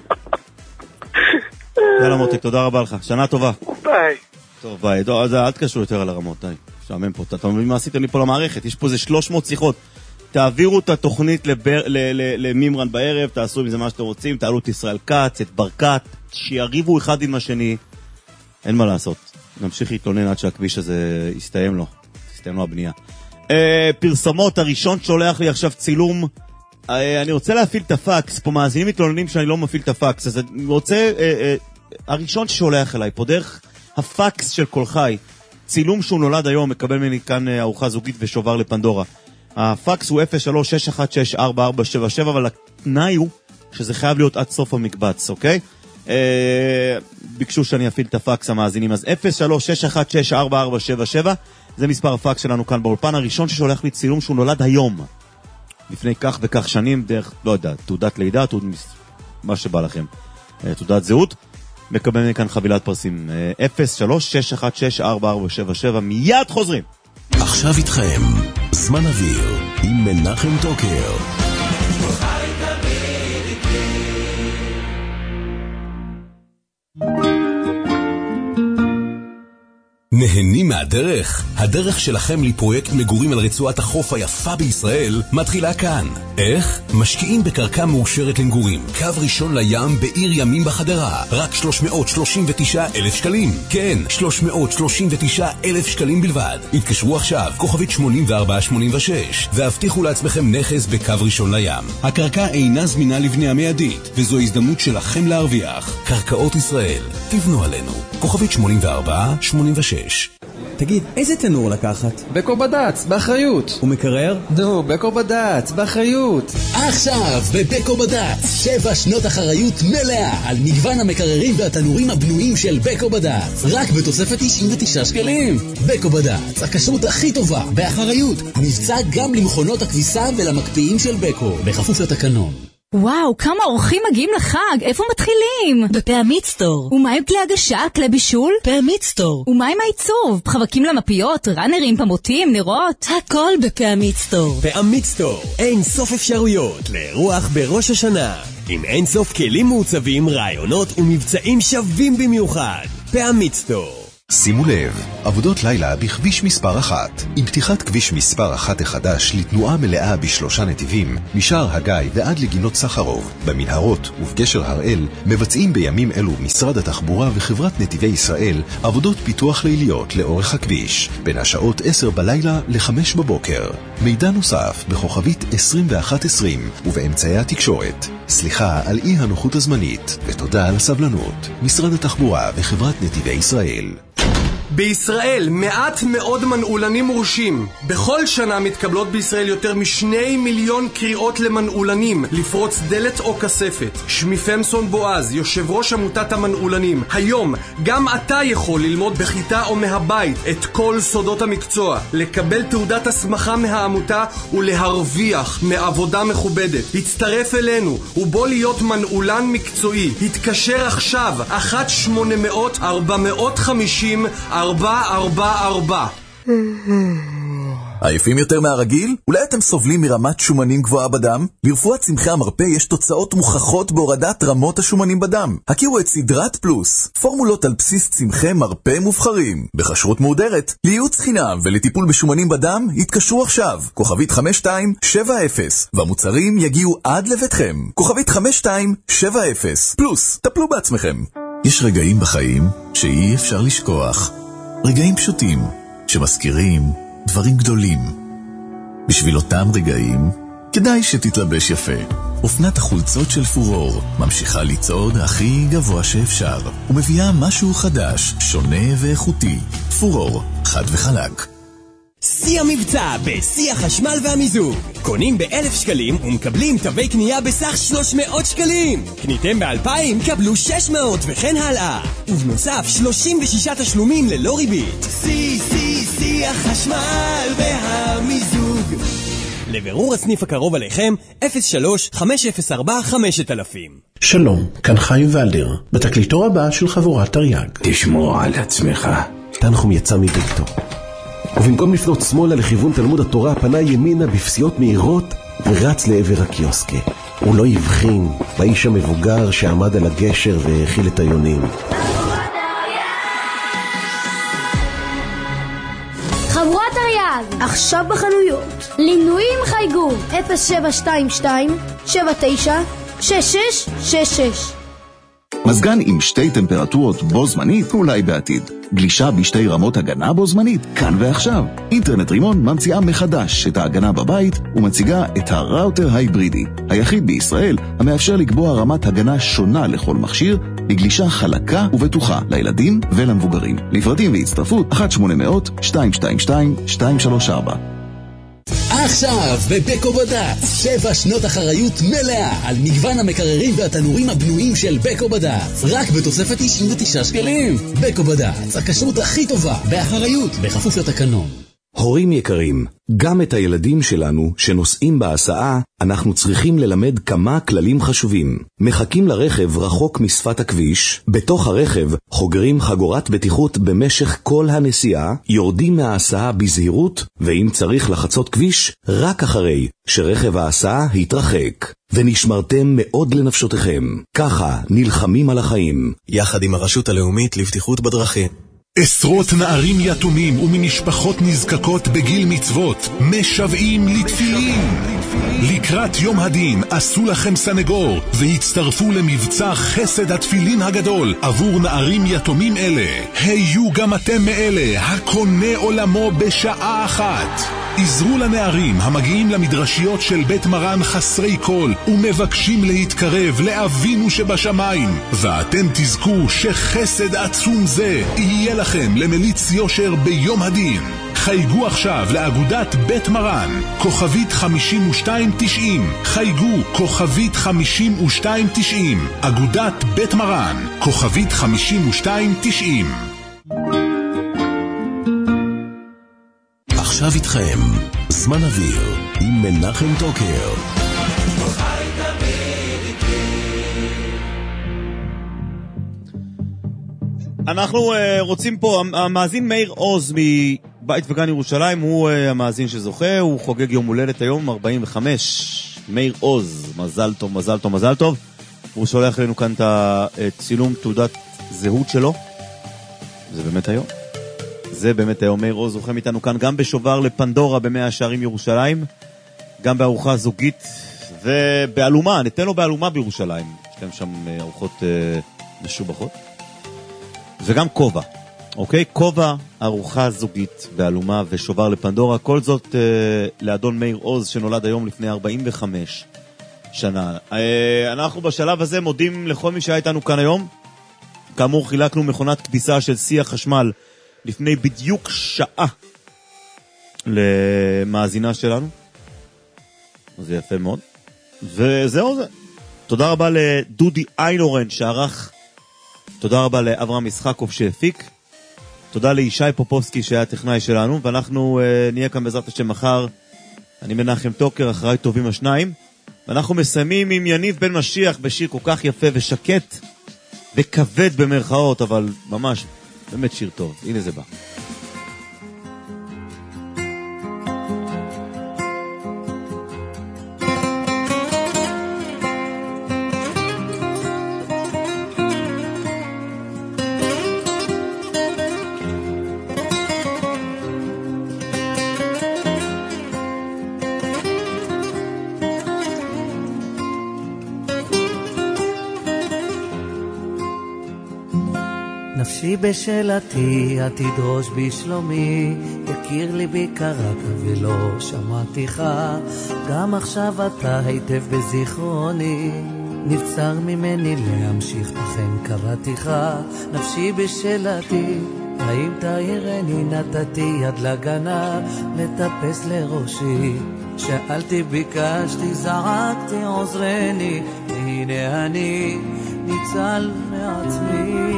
יאללה מותק, תודה רבה לך, שנה טובה. ביי. טוב, ביי, אז אל תקשרו יותר על הרמות, די. שעמם פה, אתה מבין מה עשיתם לי פה למערכת, יש פה איזה 300 שיחות. תעבירו את התוכנית למימרן בערב, תעשו עם זה מה שאתם רוצים, תעלו את ישראל קץ, את ברקת, שיריבו אחד עם השני. אין מה לעשות. נמשיך להתלונן עד שהכביש הזה יסתיים לו הבנייה. פרסמות, הראשון שולח לי עכשיו צילום, אני רוצה להפעיל את הפקס, פה מאזינים מתלוננים שאני לא מפעיל את הפקס, אז אני רוצה, הראשון ששולח אליי, פה דרך הפקס של כל חי, צילום שהוא נולד היום, מקבל ממני כאן ארוחה זוגית ושובר לפנדורה. הפקס הוא 03-616-4477, אבל התנאי הוא שזה חייב להיות עד סוף המקבץ, אוקיי? ביקשו שאני אפעיל את הפקס המאזינים, אז 03-616-4477, זה מספר הפקס שלנו כאן באולפן. הראשון ששולח לי צילום שהוא נולד היום, לפני כך וכך שנים, דרך, לא יודע, תעודת לידה, מה שבא לכם, תעודת זהות, מקבל ממני כאן חבילת פרסים. 03-616-4477, מיד חוזרים. עכשיו איתכם, זמן אוויר, עם מנחם טוקר. נהנים מהדרך? הדרך שלכם לפרויקט מגורים על רצועת החוף היפה בישראל מתחילה כאן. איך? משקיעים בקרקע מאושרת למגורים, קו ראשון לים בעיר ימים בחדרה, רק 339,000 שקלים. כן, 339,000 שקלים בלבד. התקשרו עכשיו, כוכבית 8486, והבטיחו לעצמכם נכס בקו ראשון לים. הקרקע אינה זמינה לבנייה מיידית, וזו הזדמנות שלכם להרוויח. קרקעות ישראל, תבנו עלינו. כוכבית 8486. תגיד, איזה תנור לקחת? בקור בדץ, באחריות. ומקרר? נו, בקור בדץ, באחריות. עכשיו, בבקו בדץ, 7 שנות אחריות מלאה על מגוון המקררים והתנורים הבנויים של בקו בדץ. רק בתוספת 99 שקלים. בקו בדץ, הכשרות הכי טובה, באחריות. מבצע גם למכונות הכביסה ולמקפיאים של בקו, בכפוף לתקנון. וואו, כמה אורחים מגיעים לחג, איפה מתחילים? בפעמית סטור. ומה עם כלי הגשה, כלי בישול? פעמית סטור. ומה עם העיצוב? חבקים למפיות, ראנרים, פמוטים, נרות? הכל בפעמית סטור. פעמית סטור, אין סוף אפשרויות לאירוח בראש השנה, עם אין סוף כלים מעוצבים, רעיונות ומבצעים שווים במיוחד. פעמית סטור. שימו לב, עבודות לילה בכביש מספר 1. עם פתיחת כביש מספר 1 החדש לתנועה מלאה ב3 נתיבים, משער הגיא ועד לגינות סחרוב, במנהרות ובגשר הראל, מבצעים בימים אלו משרד התחבורה וחברת נתיבי ישראל עבודות פיתוח ליליות לאורך הכביש, בין השעות 10 בלילה ל5 בבוקר. מידע נוסף בכוכבית 2120 ובאמצעי התקשורת. סליחה על אי הנוחות הזמנית, ותודה על הסבלנות. משרד התחבורה וחברת נתיבי ישראל. בישראל מעט מאוד מנעולנים מורשים. בכל שנה מתקבלות בישראל יותר מ2 מיליון קריאות למנעולנים לפרוץ דלת או כספת. שמי פמסון בועז, יושב ראש עמותת המנעולנים. היום גם אתה יכול ללמוד בכיתה או מהבית את כל סודות המקצוע, לקבל תעודת הסמכה מהעמותה ולהרוויח מעבודה מכובדת. הצטרף אלינו ובוא להיות מנעולן מקצועי. התקשר עכשיו 1-800-450-444. עייפים יותר מהרגיל? אולי אתם סובלים מרמת שומנים גבוהה בדם? לרפואת צמחי המרפא יש תוצאות מוכחות בהורדת רמות השומנים בדם. הכירו את סדרת פלוס, פורמולות על בסיס צמחי מרפא מובחרים, בכשרות מהודרת. לייעוץ חינם ולטיפול בשומנים בדם, התקשרו עכשיו, כוכבית 5270, והמוצרים יגיעו עד לביתכם. כוכבית 5270, פלוס, טפלו בעצמכם. יש רגעים בחיים שאי אפשר לשכוח. רגעים פשוטים שמזכירים דברים גדולים. בשביל אותם רגעים כדאי שתתלבש יפה. אופנת החולצות של פורור ממשיכה לצעוד הכי גבוה שאפשר ומביאה משהו חדש, שונה ואיכותי. פורור, חד וחלק. שיא המבצע בשיא החשמל והמיזוג. קונים ב1,000 שקלים ומקבלים תווי קנייה בסך 300 שקלים. קניתם ב2,000, קבלו 600 וכן הלאה. ובנוסף 36 תשלומים ללא ריבית. שיא החשמל והמיזוג. לבירור הסניף הקרוב עליכם 03-504-5000. שלום, כאן חיים ולדר, בתקליטור הבא של חבורת תרי"ג. תשמור על עצמך. תנחום יצא מביתו, ובמקום לפנות שמאלה לכיוון תלמוד התורה, פנה ימינה בפסיעות מהירות ורץ לעבר הקיוסקה. הוא לא הבחין באיש המבוגר שעמד על הגשר והאכיל את היונים. חבורת תרי"ג, עכשיו בחנויות. לינויים חייגו 0722-79-6666. מזגן עם שתי טמפרטורות בו זמנית, אולי בעתיד. גלישה בשתי רמות הגנה בו זמנית, כאן ועכשיו. אינטרנט רימון ממציאה מחדש את ההגנה בבית ומציגה את הראוטר ההיברידי, היחיד בישראל המאפשר לקבוע רמת הגנה שונה לכל מכשיר, בגלישה חלקה ובטוחה לילדים ולמבוגרים. לפרטים והצטרפות 1-800-222-234. עכשיו בבקו בדץ, 7 שנות אחריות מלאה על מגוון המקררים והתנורים הבנויים של בקו בדץ, רק בתוספת 99 שקלים. בקו בדץ, הכשרות הכי טובה, באחריות, בכפוף לתקנון. הורים יקרים, גם את הילדים שלנו שנוסעים בהסעה, אנחנו צריכים ללמד כמה כללים חשובים. מחכים לרכב רחוק משפת הכביש, בתוך הרכב חוגרים חגורת בטיחות במשך כל הנסיעה, יורדים מההסעה בזהירות, ואם צריך לחצות כביש, רק אחרי שרכב ההסעה התרחק. ונשמרתם מאוד לנפשותיכם. ככה נלחמים על החיים. יחד עם הרשות הלאומית לבטיחות בדרכים. עשרות נערים יתומים וממשפחות נזקקות בגיל מצוות משוועים לתפילין. לקראת יום הדין עשו לכם סנגור והצטרפו למבצע חסד התפילין הגדול עבור נערים יתומים אלה. היו גם אתם מאלה הקונה עולמו בשעה אחת. עזרו לנערים המגיעים למדרשיות של בית מרן חסרי כל ומבקשים להתקרב לאבינו שבשמיים, ואתם תזכו שחסד עצום זה יהיה לכם למליץ יושר ביום הדין. חייגו עכשיו לאגודת בית מרן, כוכבית 5290, חייגו כוכבית 5290, אגודת בית מרן, כוכבית 5290. עכשיו איתכם, זמן אוויר, עם מנחם טוקר. אנחנו רוצים פה, המאזין מאיר עוז מבית וגן ירושלים, הוא המאזין שזוכה, הוא חוגג יום הולדת היום 45. מאיר עוז, מזל טוב, מזל טוב, מזל טוב. הוא שולח לנו כאן את הצילום תעודת זהות שלו. זה באמת היום. זה באמת היום. מאיר עוז זוכה איתנו כאן גם בשובר לפנדורה במאה השערים ירושלים, גם בארוחה זוגית ובאלומה, ניתן לו באלומה בירושלים, יש להם שם ארוחות משובחות, וגם כובע, אוקיי? כובע, ארוחה זוגית באלומה ושובר לפנדורה, כל זאת לאדון מאיר עוז שנולד היום לפני 45 שנה. אנחנו בשלב הזה מודים לכל מי שהיה איתנו כאן היום. כאמור חילקנו מכונת כביסה של שיח חשמל לפני בדיוק שעה למאזינה שלנו. זה יפה מאוד. וזהו זה. תודה רבה לדודי איינורן שערך. תודה רבה לאברהם משחקוב שהפיק. תודה לישי פופובסקי שהיה הטכנאי שלנו. ואנחנו נהיה כאן בעזרת השם מחר. אני מנחם טוקר, אחריי טובים השניים. ואנחנו מסיימים עם יניב בן משיח בשיר כל כך יפה ושקט וכבד במרכאות, אבל ממש באמת שיר טוב. הנה זה בא. נפשי בשאלתי, תדרוש בשלומי, יכיר ליבי קראת ולא שמעתיך, גם עכשיו אתה היטב בזיכרוני, נבצר ממני להמשיך בכם קראתיך. נפשי בשאלתי, האם תאירני, נתתי יד לגנה, לטפס לראשי, שאלתי ביקשתי, זעקתי עוזרני, והנה אני ניצל מעצמי.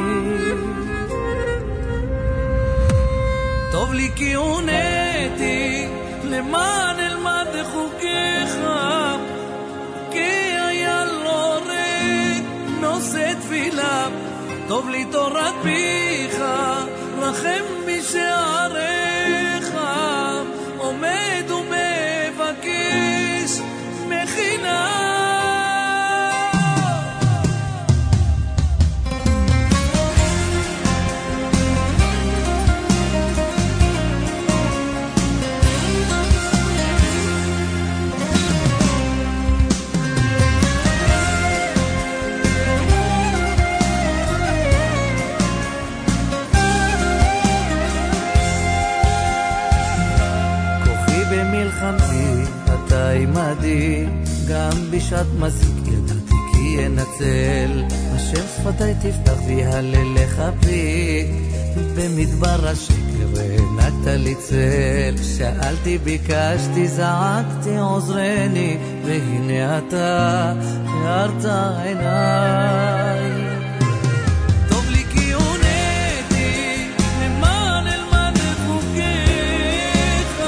טוב לי כי עונתי, למען אלמד חוקיך, כי היה לא ריק נושא תפילה. טוב לי תורת פיך, רחם בשעריך, עומד ומבקש מחילה. אתה עמדי, גם בשעת מזיק ידעתי כי אנצל, השם שפתי תפתח ויהלל לך פי, במדבר השקר הענקת לי צל. שאלתי ביקשתי זעקתי עוזרני, והנה אתה הארת עיניי. טוב לי כי עונתי, למען אלמד חוקיך,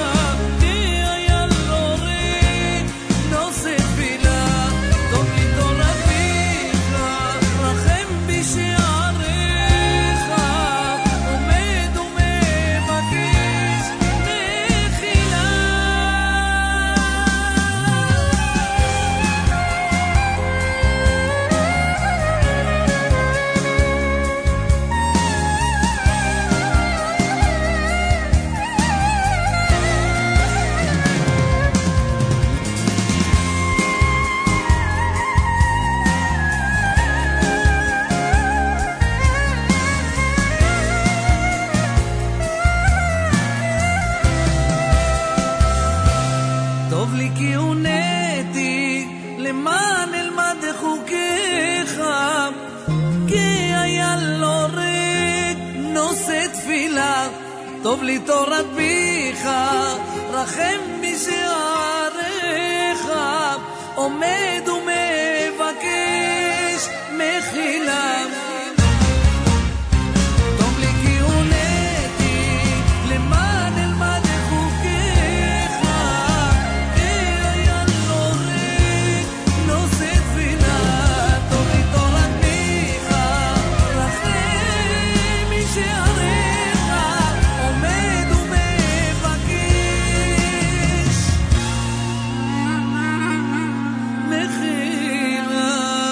טוב לי תורת פיך, רחם משעריך, עומד ומבקש מחילה. טוב לי כי הונאתי, למען אלמד חוקיך, היה לא ריק, נושא תפילה. טוב לי תורת פיך, רחם משעריך, עומד ומבקש מחילה.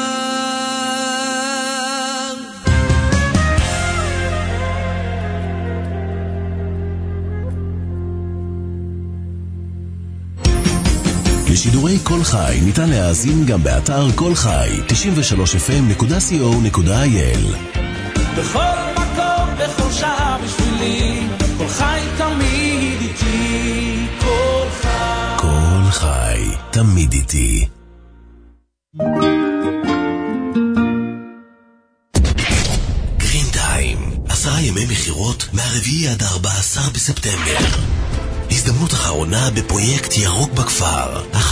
לשידורי כל חי ניתן להאזין גם באתר כל חי 93fm.co.il. בכל מקום, בכל שעה בשבילי, כל חי תמיד איתי, כל חי. כל חי תמיד איתי. גרין טיים, 10 ימי מחירות מהרביעי עד 14 בספטמבר. הזדמנות אחרונה בפרויקט ירוק בכפר. 1-700-707-332.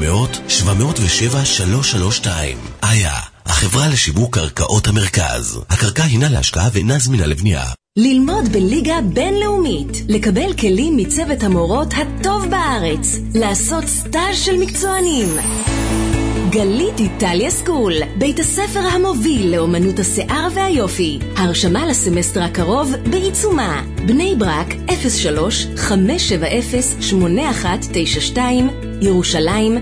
איה, החברה לשיווק קרקעות המרכז. הקרקע הינה להשקעה ואינה זמינה לבנייה. ללמוד בליגה בינלאומית, לקבל כלים מצוות המורות הטוב בארץ, לעשות סטאז' של מקצוענים. גלית איטליה סקול, בית הספר המוביל לאומנות השיער והיופי. הרשמה לסמסטר הקרוב בעיצומה. בני ברק 03-570-8192, ירושלים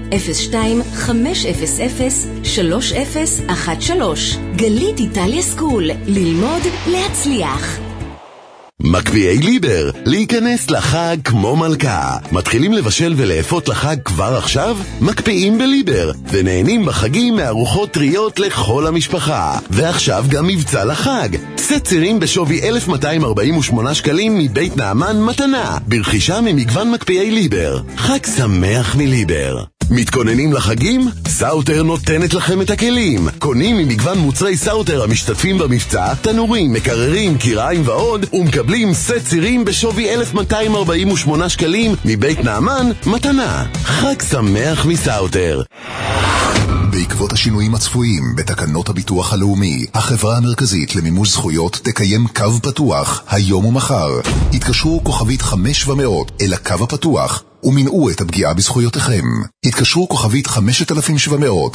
02-500-3013. גלית איטליה סקול, ללמוד להצליח. מקפיאי ליבר, להיכנס לחג כמו מלכה. מתחילים לבשל ולאפות לחג כבר עכשיו? מקפיאים בליבר, ונהנים בחגים מארוחות טריות לכל המשפחה. ועכשיו גם מבצע לחג. סט צירים בשווי 1,248 שקלים מבית נעמן מתנה, ברכישה ממגוון מקפיאי ליבר. חג שמח מליבר. מתכוננים לחגים? סאוטר נותנת לכם את הכלים. קונים ממגוון מוצרי סאוטר המשתתפים במבצע, תנורים, מקררים, קיריים ועוד, ומקבלים סט צירים בשווי 1,248 שקלים מבית נעמן מתנה. חג שמח מסאוטר. בעקבות השינויים הצפויים בתקנות הביטוח הלאומי, החברה המרכזית למימוש זכויות תקיים קו פתוח היום ומחר. התקשרו כוכבית 5700 אל הקו הפתוח ומנעו את הפגיעה בזכויותיכם. התקשרו כוכבית 5700.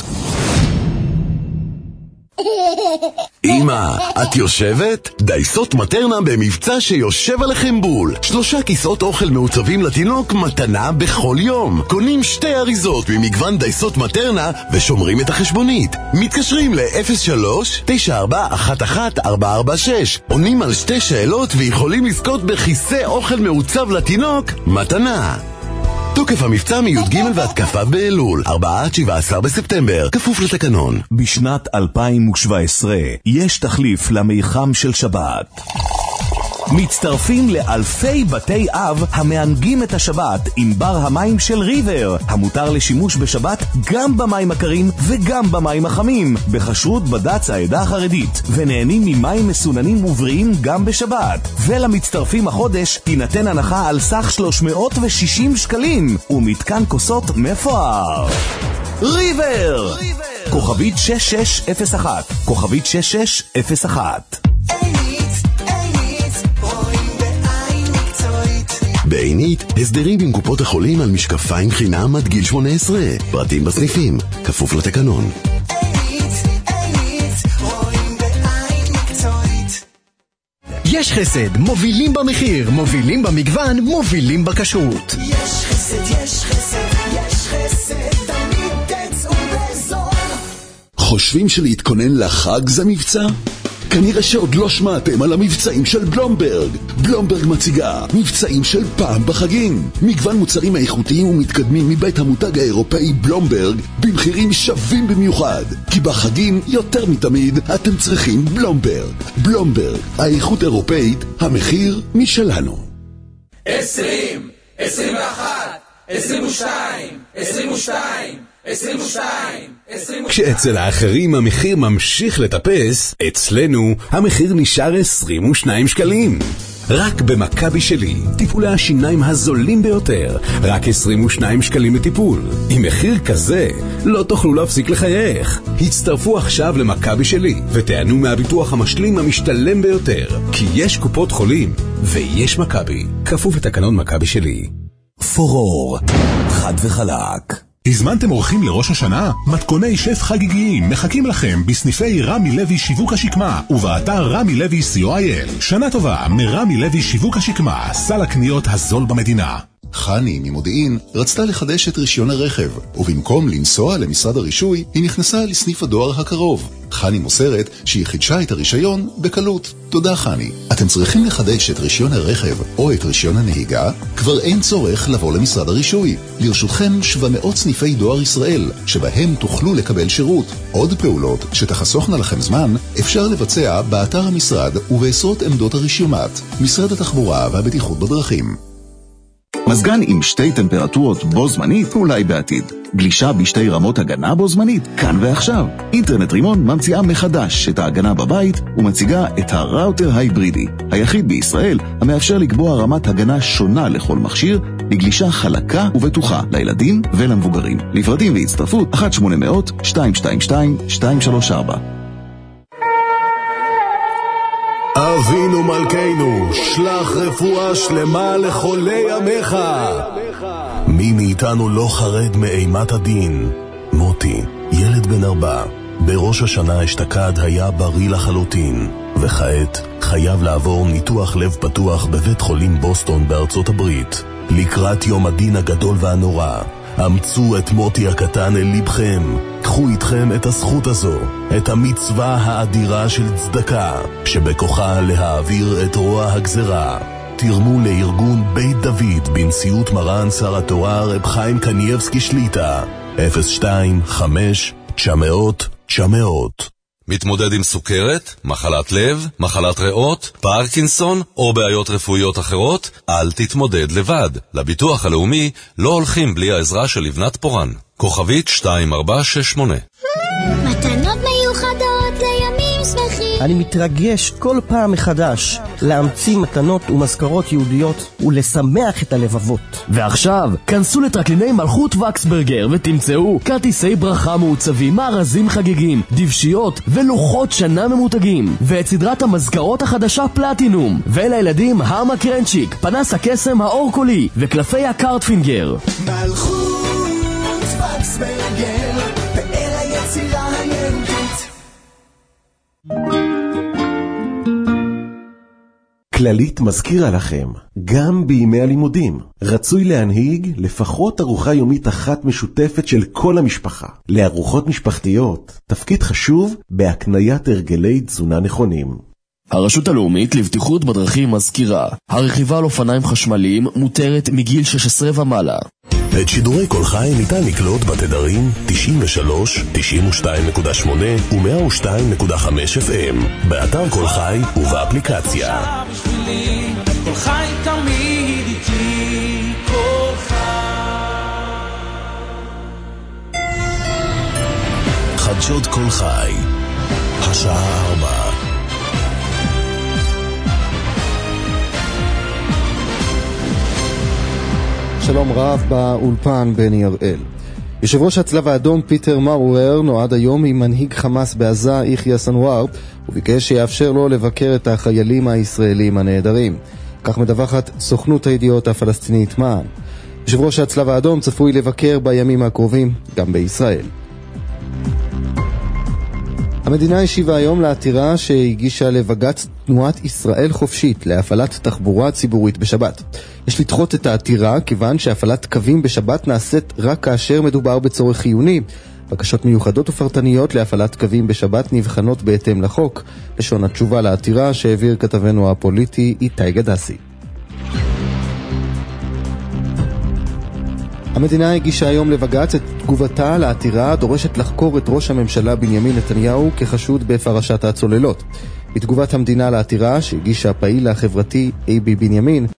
אמא, את יושבת? דייסות מטרנה במבצע שיושב עליכם בול. 3 כיסאות אוכל מעוצבים לתינוק מתנה בכל יום. קונים 2 אריזות ממגוון דייסות מטרנה ושומרים את החשבונית. מתקשרים ל-03-9411-446. עונים על 2 שאלות ויכולים לזכות בכיסא אוכל מעוצב לתינוק מתנה. תוקף המבצע מי"ג ועד כ"ו באלול, 4-17 בספטמבר, כפוף לתקנון. בשנת 2017 יש תחליף למיחם של שבת. מצטרפים לאלפי בתי אב המענגים את השבת עם בר המים של ריבר, המותר לשימוש בשבת גם במים הקרים וגם במים החמים, בכשרות בד"ץ העדה החרדית, ונהנים ממים מסוננים ובריאים גם בשבת. ולמצטרפים החודש תינתן הנחה על סך 360 שקלים ומתקן כוסות מפואר. ריבר! כוכבית 6601, כוכבית 6601. בעינית, הסדרים עם קופות החולים על משקפיים חינם עד גיל 18. פרטים בסניפים, כפוף לתקנון. יש חסד, מובילים במחיר, מובילים במגוון, מובילים בכשרות. יש חסד, יש חסד, יש חסד, תמיד תצאו בזול. חושבים שלהתכונן לחג זה מבצע? כנראה שעוד לא שמעתם על המבצעים של בלומברג. בלומברג מציגה מבצעים של פעם בחגים. מגוון מוצרים איכותיים ומתקדמים מבית המותג האירופאי בלומברג במחירים שווים במיוחד. כי בחגים יותר מתמיד אתם צריכים בלומברג. בלומברג, האיכות אירופאית, המחיר משלנו. 20, 21, 22, 22, 22, 22. כשאצל האחרים המחיר ממשיך לטפס, אצלנו המחיר נשאר 22 שקלים. רק במכבי שלי. טיפולי השיניים הזולים ביותר, רק 22 שקלים לטיפול. עם מחיר כזה, לא תוכלו להפסיק לחייך. הצטרפו עכשיו למכבי שלי, ותענו מהביטוח המשלים המשתלם ביותר. כי יש קופות חולים, ויש מכבי. כפוף לתקנון מכבי שלי. פורור, חד וחלק. הזמנתם אורחים לראש השנה? מתכוני שף חגיגיים מחכים לכם בסניפי רמי לוי שיווק השקמה ובאתר רמי לוי co.il. שנה טובה מרמי לוי שיווק השקמה, סל הקניות הזול במדינה. חני ממודיעין רצתה לחדש את רישיון הרכב, ובמקום לנסוע למשרד הרישוי, היא נכנסה לסניף הדואר הקרוב. חני מוסרת שהיא חידשה את הרישיון בקלות. תודה חני. אתם צריכים לחדש את רישיון הרכב או את רישיון הנהיגה? כבר אין צורך לבוא למשרד הרישוי. לרשותכם 700 סניפי דואר ישראל, שבהם תוכלו לקבל שירות. עוד פעולות שתחסוכנה לכם זמן, אפשר לבצע באתר המשרד ובעשרות עמדות הרישיומט. משרד התחבורה והבטיחות בדרכים. מזגן עם שתי טמפרטורות בו זמנית, אולי בעתיד. גלישה בשתי רמות הגנה בו זמנית, כאן ועכשיו. אינטרנט רימון ממציאה מחדש את ההגנה בבית ומציגה את הראוטר ההיברידי, היחיד בישראל המאפשר לקבוע רמת הגנה שונה לכל מכשיר, לגלישה חלקה ובטוחה לילדים ולמבוגרים. לפרטים והצטרפות 1-800-222-234. אבינו מלכנו, שלח רפואה שלמה לחולי עמך. מי מאיתנו לא חרד מאימת הדין? מוטי, ילד בן 4, בראש השנה אשתקד היה בריא לחלוטין, וכעת חייב לעבור ניתוח לב פתוח בבית חולים בוסטון בארצות הברית. לקראת יום הדין הגדול והנורא, אמצו את מוטי הקטן אל לבכם. קחו איתכם את הזכות הזו, את המצווה האדירה של צדקה, שבכוחה להעביר את רוע הגזרה. תרמו לארגון בית דוד בנשיאות מרן שר התורה רב חיים קנייבסקי שליטה, 025-900-900. מתמודד עם סוכרת, מחלת לב, מחלת ריאות, פרקינסון או בעיות רפואיות אחרות? אל תתמודד לבד. לביטוח הלאומי לא הולכים בלי העזרה של לבנת פורן. כוכבית 2468. מתנות מיוחדות לימים שמחים. אני מתרגש כל פעם מחדש להמציא מתנות ומזכרות יהודיות ולשמח את הלבבות. ועכשיו, כנסו לטרקליני מלכות וקסברגר ותמצאו כרטיסי ברכה מעוצבים, מארזים חגיגים, דבשיות ולוחות שנה ממותגים, ואת סדרת המזכרות החדשה פלטינום, ולילדים הרמה קרנצ'יק, פנס הקסם האור קולי וקלפי הקארטפינגר. מלכות וקסברגר, פאר היצירה היהודית. כללית מזכירה לכם, גם בימי הלימודים, רצוי להנהיג לפחות ארוחה יומית אחת משותפת של כל המשפחה. לארוחות משפחתיות, תפקיד חשוב בהקניית הרגלי תזונה נכונים. הרשות הלאומית לבטיחות בדרכים מזכירה, הרכיבה על אופניים חשמליים מותרת מגיל 16 ומעלה. את שידורי כל חי ניתן לקלוט בתדרים 93, 92.8 ו-102.5 FM, באתר כל חי ובאפליקציה. כל חי תמיד איתי, כל חי. חדשות כל חי, השעה 4. שלום רב, באולפן בני הראל. יושב ראש הצלב האדום פיטר מארוור נועד היום עם מנהיג חמאס בעזה יחיא סנואר, וביקש שיאפשר לו לבקר את החיילים הישראלים הנהדרים. כך מדווחת סוכנות הידיעות הפלסטינית מען. יושב ראש הצלב האדום צפוי לבקר בימים הקרובים גם בישראל. המדינה השיבה היום לעתירה שהגישה לבג"ץ תנועת ישראל חופשית להפעלת תחבורה ציבורית בשבת. יש לדחות את העתירה כיוון שהפעלת קווים בשבת נעשית רק כאשר מדובר בצורך חיוני. בקשות מיוחדות ופרטניות להפעלת קווים בשבת נבחנות בהתאם לחוק. לשון התשובה לעתירה שהעביר כתבנו הפוליטי איתי גדסי. המדינה הגישה היום לבג"ץ את תגובתה לעתירה דורשת לחקור את ראש הממשלה בנימין נתניהו כחשוד בפרשת הצוללות. בתגובת המדינה לעתירה שהגישה הפעיל החברתי אייבי בנימין,